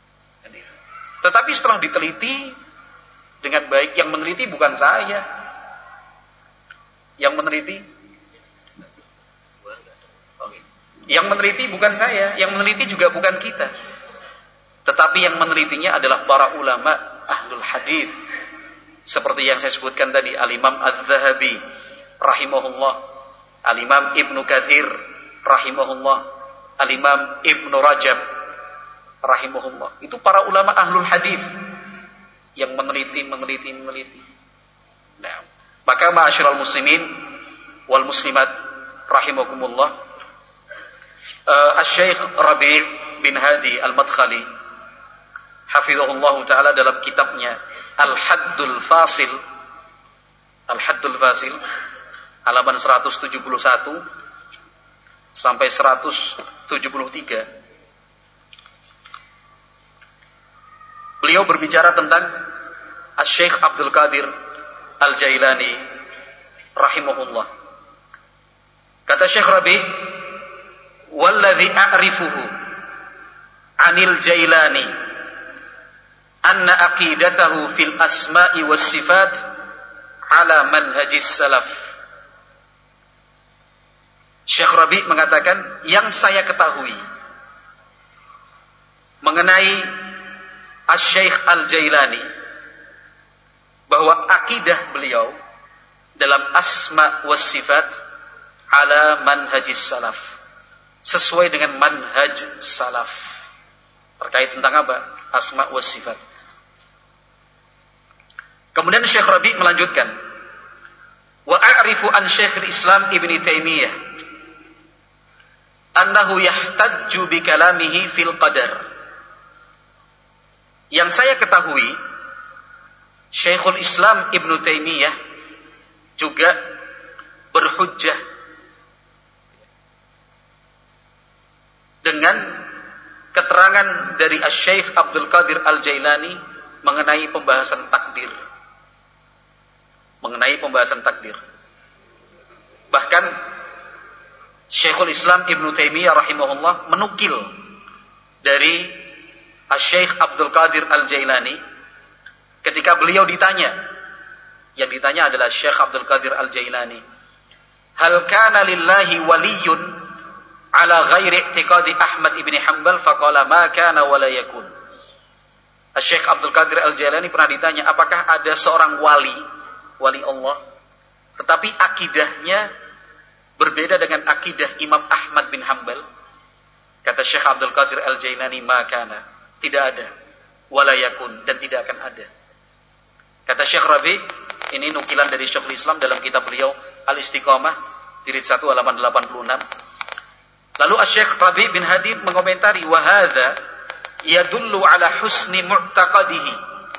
A: Tetapi setelah diteliti dengan baik, yang meneliti bukan saya. Yang meneliti Yang meneliti bukan saya, yang meneliti juga bukan kita. Tetapi yang menelitinya adalah para ulama ahlul hadis. Seperti yang saya sebutkan tadi, Al-Imam Az-Zahabi rahimahullah, Al-Imam Ibnu Katsir rahimahullah, Al-Imam Ibnu Rajab rahimahullah. Itu para ulama ahlul hadis yang meneliti, meneliti, meneliti. Nah, maka ma'asyiral muslimin wal muslimat rahimakumullah, Uh, Asy-Syaikh Rabi' bin Hadi Al-Madkhali hafizahullah ta'ala dalam kitabnya Al-Haddul Fasil, Al-Haddul Fasil halaman seratus tujuh puluh satu sampai seratus tujuh puluh tiga, beliau berbicara tentang Asy-Syaikh Abdul Qadir Al-Jailani rahimahullah. Kata Syekh Rabi', walladzi a'rifuhu 'anil Jailani anna aqidatahu fil asma'i was sifat 'ala manhajis salaf. Syekh Rabi' mengatakan, yang saya ketahui mengenai Asy-Syaikh Al-Jailani, bahwa akidah beliau dalam asma was sifat 'ala manhajis salaf, sesuai dengan manhaj salaf. Terkait tentang apa? Asma wa sifat. Kemudian Syekh Rabi' melanjutkan, wa a'rifu an Syekhul Islam Ibn Taimiyah annahu yahtajju bi kalamihi fil qadar. Yang saya ketahui, Syekhul Islam Ibn Taimiyah juga berhujjah dengan keterangan dari Asy-Syaikh Abdul Qadir Al-Jailani mengenai pembahasan takdir. Mengenai pembahasan takdir. Bahkan Syekhul Islam Ibn Taimiyah rahimahullah menukil dari Asy-Syaikh Abdul Qadir Al-Jailani ketika beliau ditanya, yang ditanya adalah Syekh Abdul Qadir Al-Jailani, hal kana lillahi waliyun ala ghairi i'tiqadi Ahmad ibn Hanbal, faqala ma kana wa la yakun. Syekh Abdul Qadir Al-Jailani pernah ditanya, apakah ada seorang wali, wali Allah, tetapi akidahnya berbeda dengan akidah Imam Ahmad bin Hanbal? Kata Syekh Abdul Qadir Al-Jailani, ma kana, tidak ada, wa la yakun, dan tidak akan ada. Kata Syekh Rabi', ini nukilan dari Syekhul Islam dalam kitab beliau Al-Istiqamah, jilid satu halaman delapan puluh enam. Lalu Asy-Syaikh Rabi' bin Hadi mengomentari, wa hadza yadullu ala husni mu'taqadihi.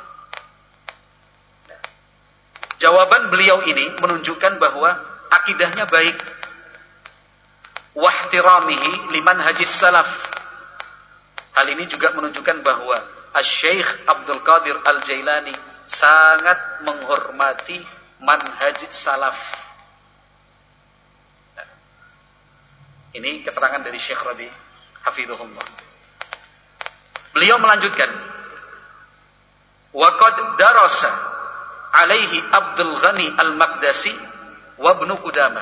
A: Jawaban beliau ini menunjukkan bahwa akidahnya baik. Wa ihtiramihi liman hajis salaf. Hal ini juga menunjukkan bahwa Asy-Syaikh Abdul Qadir Al-Jailani sangat menghormati manhaj salaf. Ini keterangan dari Syekh Rabi' hafizahullah. Beliau melanjutkan, wa qad darasa alaihi Abdul Ghani Al-Maqdisi wa Ibnu Qudamah.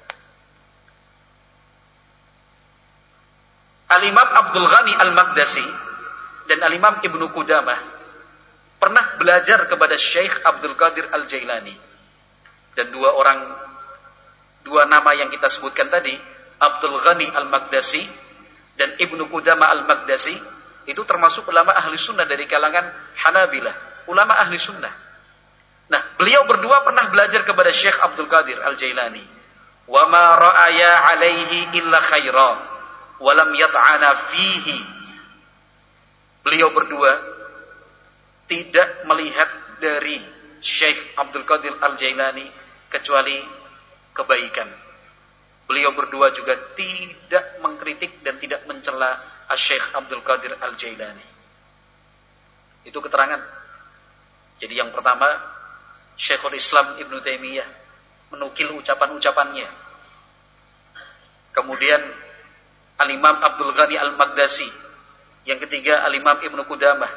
A: Al-Imam Abdul Ghani Al-Maqdisi dan Al-Imam Ibnu Qudamah pernah belajar kepada Syekh Abdul Qadir Al-Jailani. Dan dua orang, dua nama yang kita sebutkan tadi, Abdul Ghani Al-Maqdisi dan Ibnu Qudamah Al-Maqdisi, itu termasuk ulama ahli sunnah dari kalangan Hanabilah, ulama ahli sunnah. Nah, beliau berdua pernah belajar kepada Syekh Abdul Qadir Al-Jailani. Wa ma ra'aya alaihi illa khaira wa lam yat'ana fihi. Beliau berdua tidak melihat dari Syekh Abdul Qadir Al-Jailani kecuali kebaikan. Beliau berdua juga tidak mengkritik dan tidak mencela Asy-Syaikh Abdul Qadir Al-Jailani. Itu keterangan. Jadi yang pertama, Syekhul Islam Ibn Taimiyah menukil ucapan-ucapannya. Kemudian Al-Imam Abdul Ghani Al-Maqdisi. Yang ketiga Al-Imam Ibnu Qudamah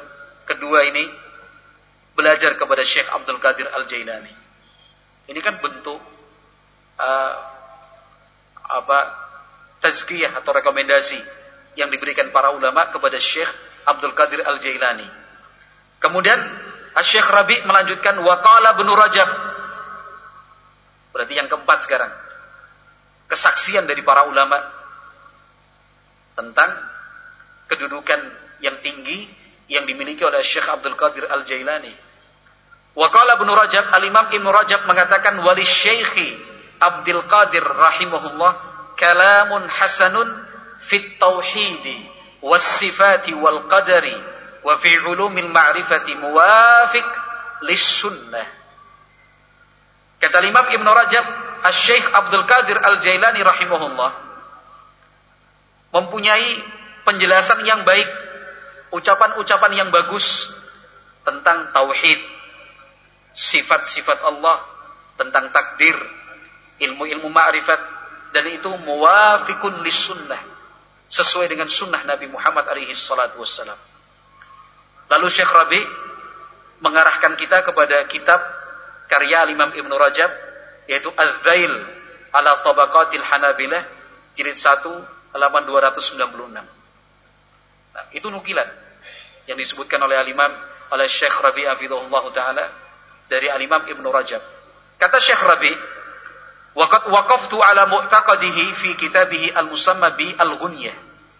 A: kedua ini belajar kepada Syekh Abdul Qadir Al-Jailani. Ini kan bentuk uh, apa tazkiyah atau rekomendasi yang diberikan para ulama kepada Syekh Abdul Qadir Al-Jailani. Kemudian Syekh Rabi melanjutkan waqala Ibnu Rajab. Berarti yang keempat sekarang. Kesaksian dari para ulama tentang kedudukan yang tinggi yang dimiliki oleh Syekh Abdul Qadir Al-Jailani. Wa qala Ibnu Rajab, Al-Imam Ibnu Rajab mengatakan wali Syekhi Abdul Qadir rahimahullah kalamun hasanun fit tauhidi was sifati wal qadari wa fi ulumil ma'rifati muwafiq lis sunnah. Kata Imam Ibnu Rajab, Asy-Syaikh Abdul Qadir Al-Jailani rahimahullah mempunyai penjelasan yang baik, ucapan-ucapan yang bagus tentang tauhid, sifat-sifat Allah, tentang takdir, ilmu-ilmu ma'rifat, dan itu muwafiqun lis sunnah, sesuai dengan sunnah Nabi Muhammad alaihi salatu wassalam. Lalu Syekh Rabi mengarahkan kita kepada kitab karya Imam Ibnu Rajab, yaitu Az-Zail ala Tabaqatil Hanabilah, jilid satu halaman dua ratus sembilan puluh enam. Nah, itu nukilan yang disebutkan oleh Al-Imam oleh Syekh Rabi hafizahullah taala dari Al-Imam Ibnu Rajab. Kata Syekh Rabi, waqad waqaftu ala mu'taqadihi fi kitabihi al-musamma bi al-Ghunyah.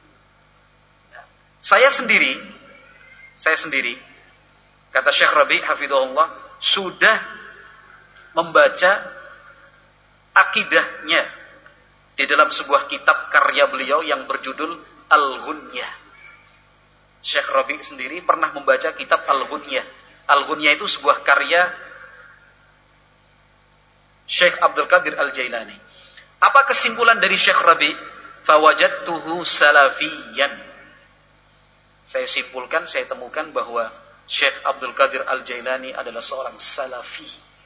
A: Saya sendiri, saya sendiri, kata Syekh Rabi hafizahullah, sudah membaca akidahnya di dalam sebuah kitab karya beliau yang berjudul Al-Ghunyah. Syekh Rabi sendiri pernah membaca kitab Al-Ghunyah. Al-Ghunyah itu sebuah karya Syekh Abdul Qadir Al-Jailani. Apa kesimpulan dari Syekh Rabi? Fawajadtuhu salafiyan. Saya simpulkan, saya temukan bahwa Syekh Abdul Qadir Al-Jailani adalah seorang salafi.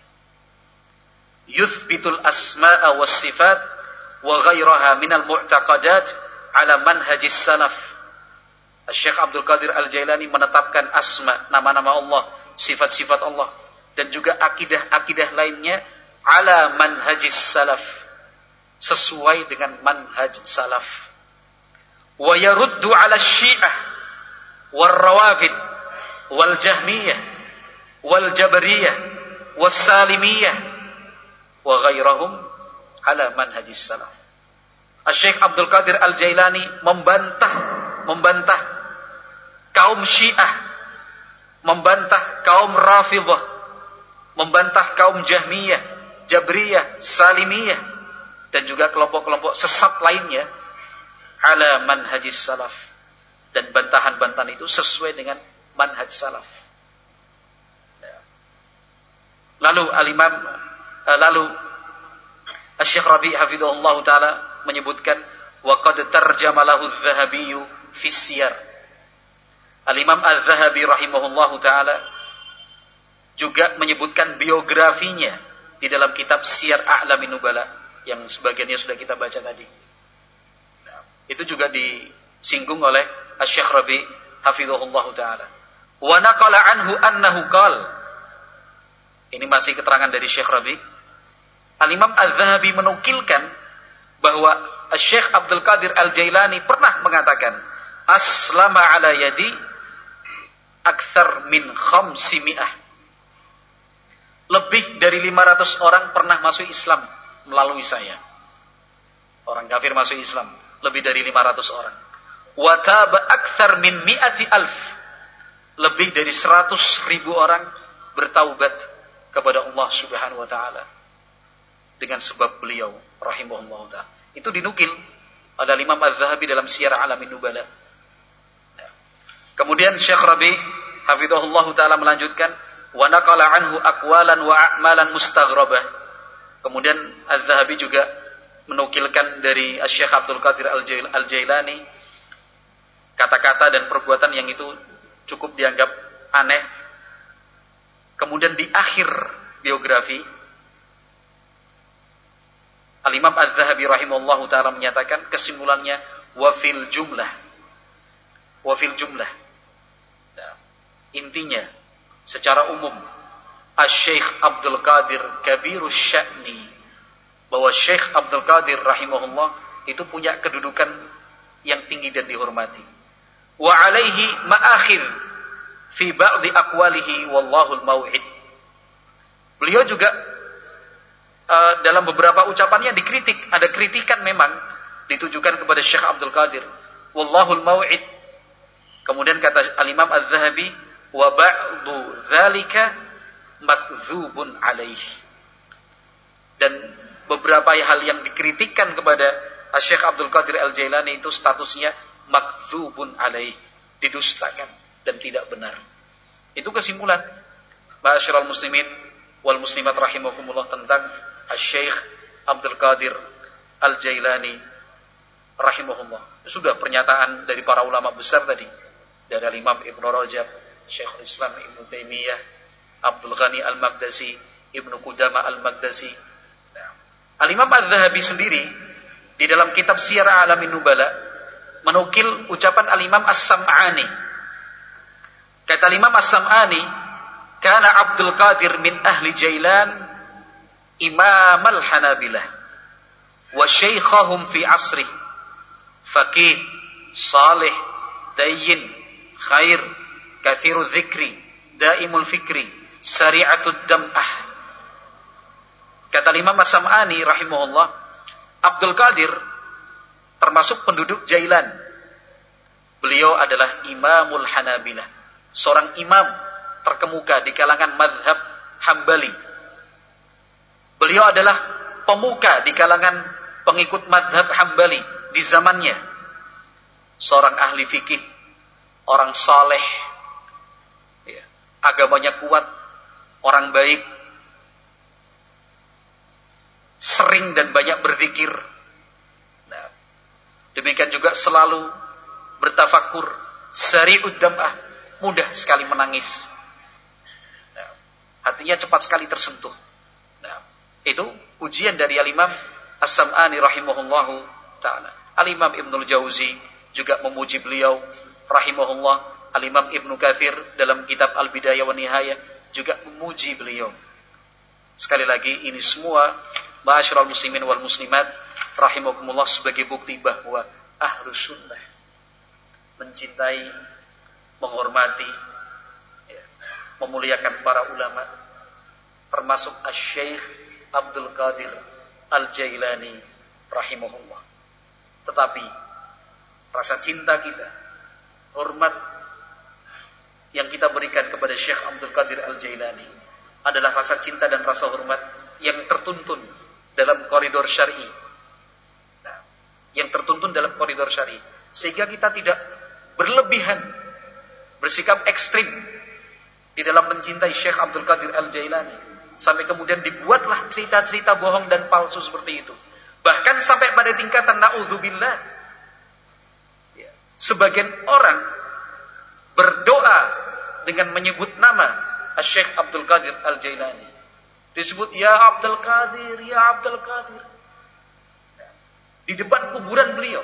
A: Yuthbitul asma'a was sifat wa ghairaha minal mu'taqadat ala manhajis salaf. Syekh Abdul Qadir Al-Jailani menetapkan asma, nama-nama Allah, sifat-sifat Allah, dan juga akidah-akidah lainnya ala manhajis salaf, sesuai dengan manhaj salaf. Wa yaruddu ala syi'ah wal rawafid wal jahmiyah wal jabariyah wal salimiyah wa ghairahum ala manhajis salaf. Syekh Abdul Qadir Al-Jailani membantah membantah kaum Syiah, membantah kaum Rafidhah, membantah kaum Jahmiyah, Jabriyah, Salimiyah, dan juga kelompok-kelompok sesat lainnya ala manhajis salaf. Dan bantahan-bantahan itu sesuai dengan manhaj salaf. Lalu al-Imam lalu Asy-Syaikh Rabi hafizahullah taala menyebutkan wa qad tarjama lahu adz-Dzahabi fi Siyar. Al-Imam Az-Zahabi rahimahullah taala juga menyebutkan biografinya di dalam kitab Siyar A'lamin Nubala yang sebagiannya sudah kita baca tadi. Nah, itu juga disinggung oleh Asy-Syaikh Rabi hafizahullah taala. Wa naqala anhu annahu qala. Ini masih keterangan dari Syekh Rabi. Al-Imam Az-Zahabi menukilkan bahwa Syekh Abdul Qadir Al-Jailani pernah mengatakan, aslama ala yadi akthar min khamsimi'ah. Lebih dari lima ratus orang pernah masuk Islam melalui saya. Orang kafir masuk Islam, lebih dari lima ratus orang. Wa taba akthar min mi'ati alf. Lebih dari seratus ribu orang bertaubat kepada Allah Subhanahu wa taala dengan sebab beliau rahimahullah ta'ala. Itu dinukil oleh Imam Az-Zahabi dalam Siyar A'lamin Nubala. Kemudian Syekh Rabi hafizahullah ta'ala melanjutkan wa naqala anhu aqwalan wa a'malan mustaghrabah. Kemudian Az-Zahabi juga menukilkan dari Syekh Abdul Qadir Al-Jailani kata-kata dan perbuatan yang itu cukup dianggap aneh. Kemudian di akhir biografi Al-Imam Az-Zahabi rahimahullahu ta'ala menyatakan kesimpulannya wa fil jumlah wa fil jumlah. Intinya, secara umum, Asy-Syaikh Abdul Qadir Kabirus Sya'ni, bahwa Syekh Abdul Qadir rahimahullah itu punya kedudukan yang tinggi dan dihormati. Wa alaihi ma'akhir fi ba'dhi aqwalihi wallahul mau'id. Beliau juga uh, dalam beberapa ucapannya dikritik, ada kritikan memang ditujukan kepada Syekh Abdul Qadir. Wallahul mau'id. Kemudian kata Al-Imam Az-Zahabi, wa ba'du dzalika makdzubun alaihi. Dan beberapa hal yang dikritikkan kepada Syekh Abdul Qadir Al-Jailani itu statusnya makdzubun alaihi, didustakan dan tidak benar. Itu kesimpulan ma'asyiral muslimin wal muslimat rahimakumullah tentang Syekh Abdul Qadir Al-Jailani rahimahullah. Sudah pernyataan dari para ulama besar tadi, dari Imam Ibnu Rajab, Syekhul Islam Ibnu Taimiyah, Abdul Ghani Al-Maqdisi, Ibnu Qudamah Al-Maqdisi. Nah, Al-Imam Az-Zahabi sendiri di dalam kitab Siyar A'lamin Nubala menukil ucapan Al-Imam As-Sam'ani. Kata Al-Imam As-Sam'ani, kana Abdul Qadir min ahli Jailan imam al-Hanabilah wa syaikhahum fi asrih, faqih, salih, dayyin, khair, kathiru dzikri, daimul fikri, sari'atud dam'ah. Kata Imam As-Sam'ani rahimahullah, Abdul Qadir termasuk penduduk Jailan. Beliau adalah Imamul Hanabilah, seorang imam terkemuka di kalangan mazhab Hambali. Beliau adalah pemuka di kalangan pengikut mazhab Hambali di zamannya. Seorang ahli fikih, orang saleh, ya, agamanya kuat, orang baik, sering dan banyak berzikir. Nah, demikian juga selalu bertafakur, sari'ud dam'ah, mudah sekali menangis. Nah, hatinya cepat sekali tersentuh. Nah, itu ujian dari Al-Imam As-Sam'ani rahimahullahu ta'ala. Al-Imam Ibnul Jauzi juga memuji beliau rahimahullah. Al-Imam Ibnu Katsir dalam kitab Al-Bidayah wa Nihayah juga memuji beliau. Sekali lagi, ini semua ma'asyiral muslimin wal muslimat rahimakumullah sebagai bukti bahwa ahlus sunnah mencintai, menghormati, ya, memuliakan para ulama, termasuk Asy-Syaikh Abdul Qadir Al-Jailani rahimahullah. Tetapi rasa cinta kita, hormat yang kita berikan kepada Syekh Abdul Qadir Al-Jailani adalah rasa cinta dan rasa hormat yang tertuntun dalam koridor syar'i. Nah, yang tertuntun dalam koridor syar'i, sehingga kita tidak berlebihan, bersikap ekstrim di dalam mencintai Syekh Abdul Qadir Al-Jailani, sampai kemudian dibuatlah cerita-cerita bohong dan palsu seperti itu. Bahkan sampai pada tingkatan na'udzubillah, ya, sebagian orang berdoa dengan menyebut nama Syekh Abdul Qadir Al-Jailani. Disebut ya Abdul Qadir, ya Abdul Qadir, di depan kuburan beliau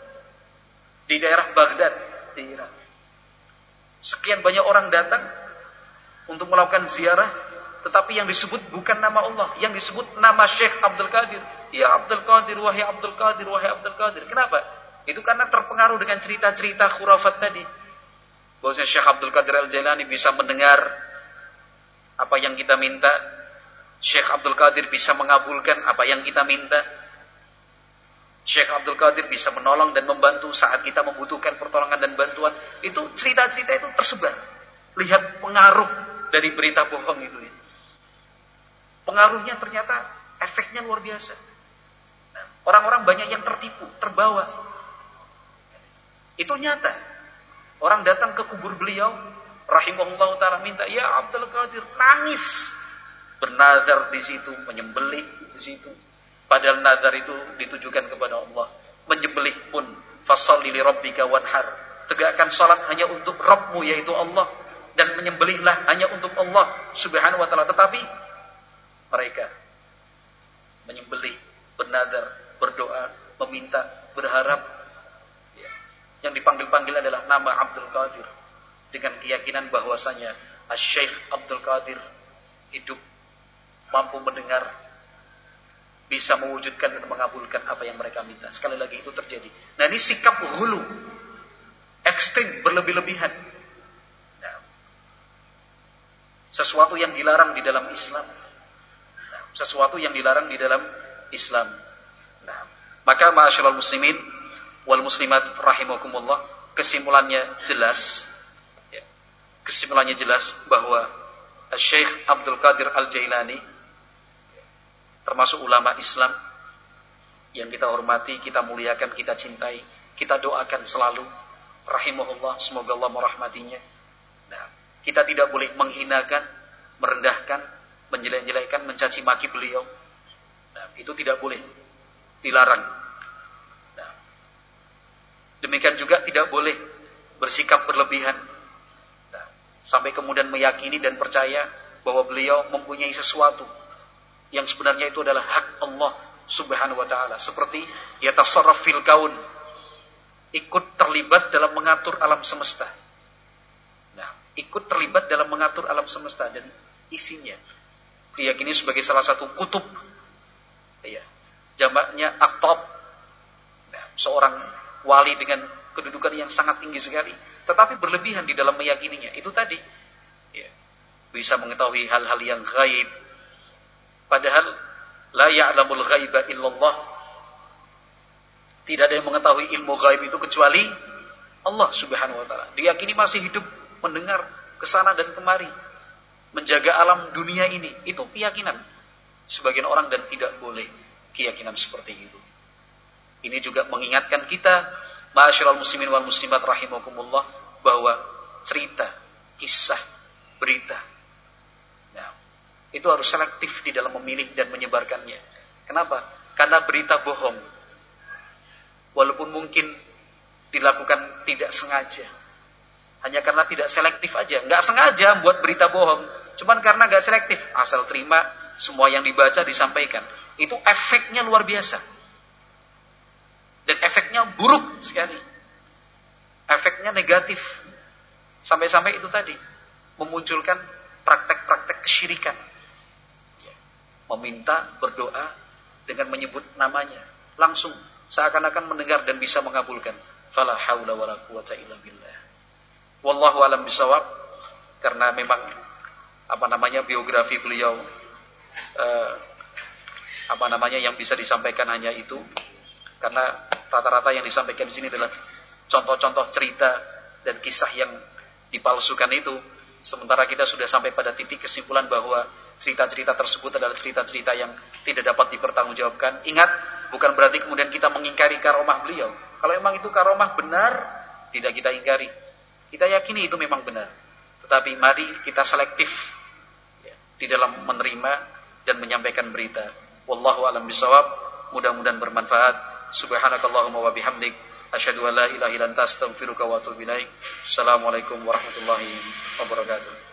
A: di daerah Baghdad di Irak. Sekian banyak orang datang untuk melakukan ziarah, tetapi yang disebut bukan nama Allah, yang disebut nama Syekh Abdul Qadir. Ya Abdul Qadir, wahai Abdul Qadir, wahai Abdul Qadir. Kenapa? Itu karena terpengaruh dengan cerita-cerita khurafat tadi, bahwasanya Syekh Abdul Qadir Al-Jailani bisa mendengar apa yang kita minta, Syekh Abdul Qadir bisa mengabulkan apa yang kita minta, Syekh Abdul Qadir bisa menolong dan membantu saat kita membutuhkan pertolongan dan bantuan. Itu cerita-cerita itu tersebar. Lihat pengaruh dari berita bohong itu ya. Pengaruhnya ternyata efeknya luar biasa. Nah, orang-orang banyak yang tertipu, terbawa. Itu nyata. Orang datang ke kubur beliau rahimahullah ta'ala minta ya Abdul Qadir, nangis, bernazar di situ, menyembelih di situ. Padahal nazar itu ditujukan kepada Allah. Menyembelih pun fasholli li rabbika wanhar, tegakkan salat hanya untuk Rabbmu yaitu Allah, dan menyembelihlah hanya untuk Allah subhanahu wa ta'ala. Tetapi mereka menyembelih, bernazar, berdoa, meminta, berharap, ya, yang dipanggil-panggil adalah nama Abdul Qadir. dengan keyakinan bahwasanya Asy-Syaikh Abdul Qadir hidup, mampu mendengar, bisa mewujudkan dan mengabulkan apa yang mereka minta. Sekali lagi itu terjadi. Nah, ini sikap hulu, ekstrim, berlebih-lebihan. Nah, sesuatu yang dilarang di dalam Islam. Nah, sesuatu yang dilarang di dalam Islam. Nah, maka ma'asyiral muslimin wal muslimat rahimakumullah, kesimpulannya jelas. Ya, kesimpulannya jelas bahwa Syekh Abdul Qadir Al-Jailani termasuk ulama Islam yang kita hormati, kita muliakan, kita cintai, kita doakan selalu rahimahullah, semoga Allah merahmatinya. Nah, kita tidak boleh menghinakan, merendahkan, menjelek-jelekkan, mencaci maki beliau. Nah, itu tidak boleh, dilarang. Nah, demikian juga tidak boleh bersikap berlebihan. Nah, sampai kemudian meyakini dan percaya bahwa beliau mempunyai sesuatu yang sebenarnya itu adalah hak Allah Subhanahu wa taala, seperti yatasarraf fil kaun, ikut terlibat dalam mengatur alam semesta. Nah, ikut terlibat dalam mengatur alam semesta dan isinya diyakini sebagai salah satu kutub. Ya, jamaknya aqtab. Nah, seorang wali dengan kedudukan yang sangat tinggi sekali, tetapi berlebihan di dalam meyakininya. Itu tadi, ya, bisa mengetahui hal-hal yang gaib, padahal la ya'lamul ghaiba illallah. Tidak ada yang mengetahui ilmu gaib itu kecuali Allah Subhanahu wa taala. Diyakini masih hidup, mendengar kesana dan kemari, menjaga alam dunia ini. Itu keyakinan sebagian orang dan tidak boleh keyakinan seperti itu. Ini juga mengingatkan kita, ma'asyiral muslimin wal muslimat rahimakumullah, bahwa cerita, kisah, berita, nah, itu harus selektif di dalam memilih dan menyebarkannya. Kenapa? Karena berita bohong, walaupun mungkin dilakukan tidak sengaja, hanya karena tidak selektif aja, nggak sengaja buat berita bohong, cuman karena nggak selektif, asal terima semua yang dibaca disampaikan, itu efeknya luar biasa, dan efeknya buruk sekali, efeknya negatif, sampai-sampai itu tadi memunculkan praktek-praktek kesyirikan. Meminta, berdoa dengan menyebut namanya, langsung seakan-akan mendengar dan bisa mengabulkan. Fala haula wala quwata illa billah. Wallahu alam bisawab. Karena memang apa namanya biografi beliau eh, apa namanya yang bisa disampaikan hanya itu. Karena rata-rata yang disampaikan di sini adalah contoh-contoh cerita dan kisah yang dipalsukan itu. Sementara kita sudah sampai pada titik kesimpulan bahwa cerita-cerita tersebut adalah cerita-cerita yang tidak dapat dipertanggungjawabkan. Ingat, bukan berarti kemudian kita mengingkari karomah beliau. Kalau memang itu karomah benar, tidak kita ingkari. Kita yakini itu memang benar. Tetapi mari kita selektif ya, di dalam menerima dan menyampaikan berita. Wallahu a'lam bishawab. Mudah-mudahan bermanfaat. Subhanakallahumma wa bihamdik, asyhadu an la ilaha illa anta astaghfiruka wa atubu ilaik. Assalamualaikum warahmatullahi wabarakatuh.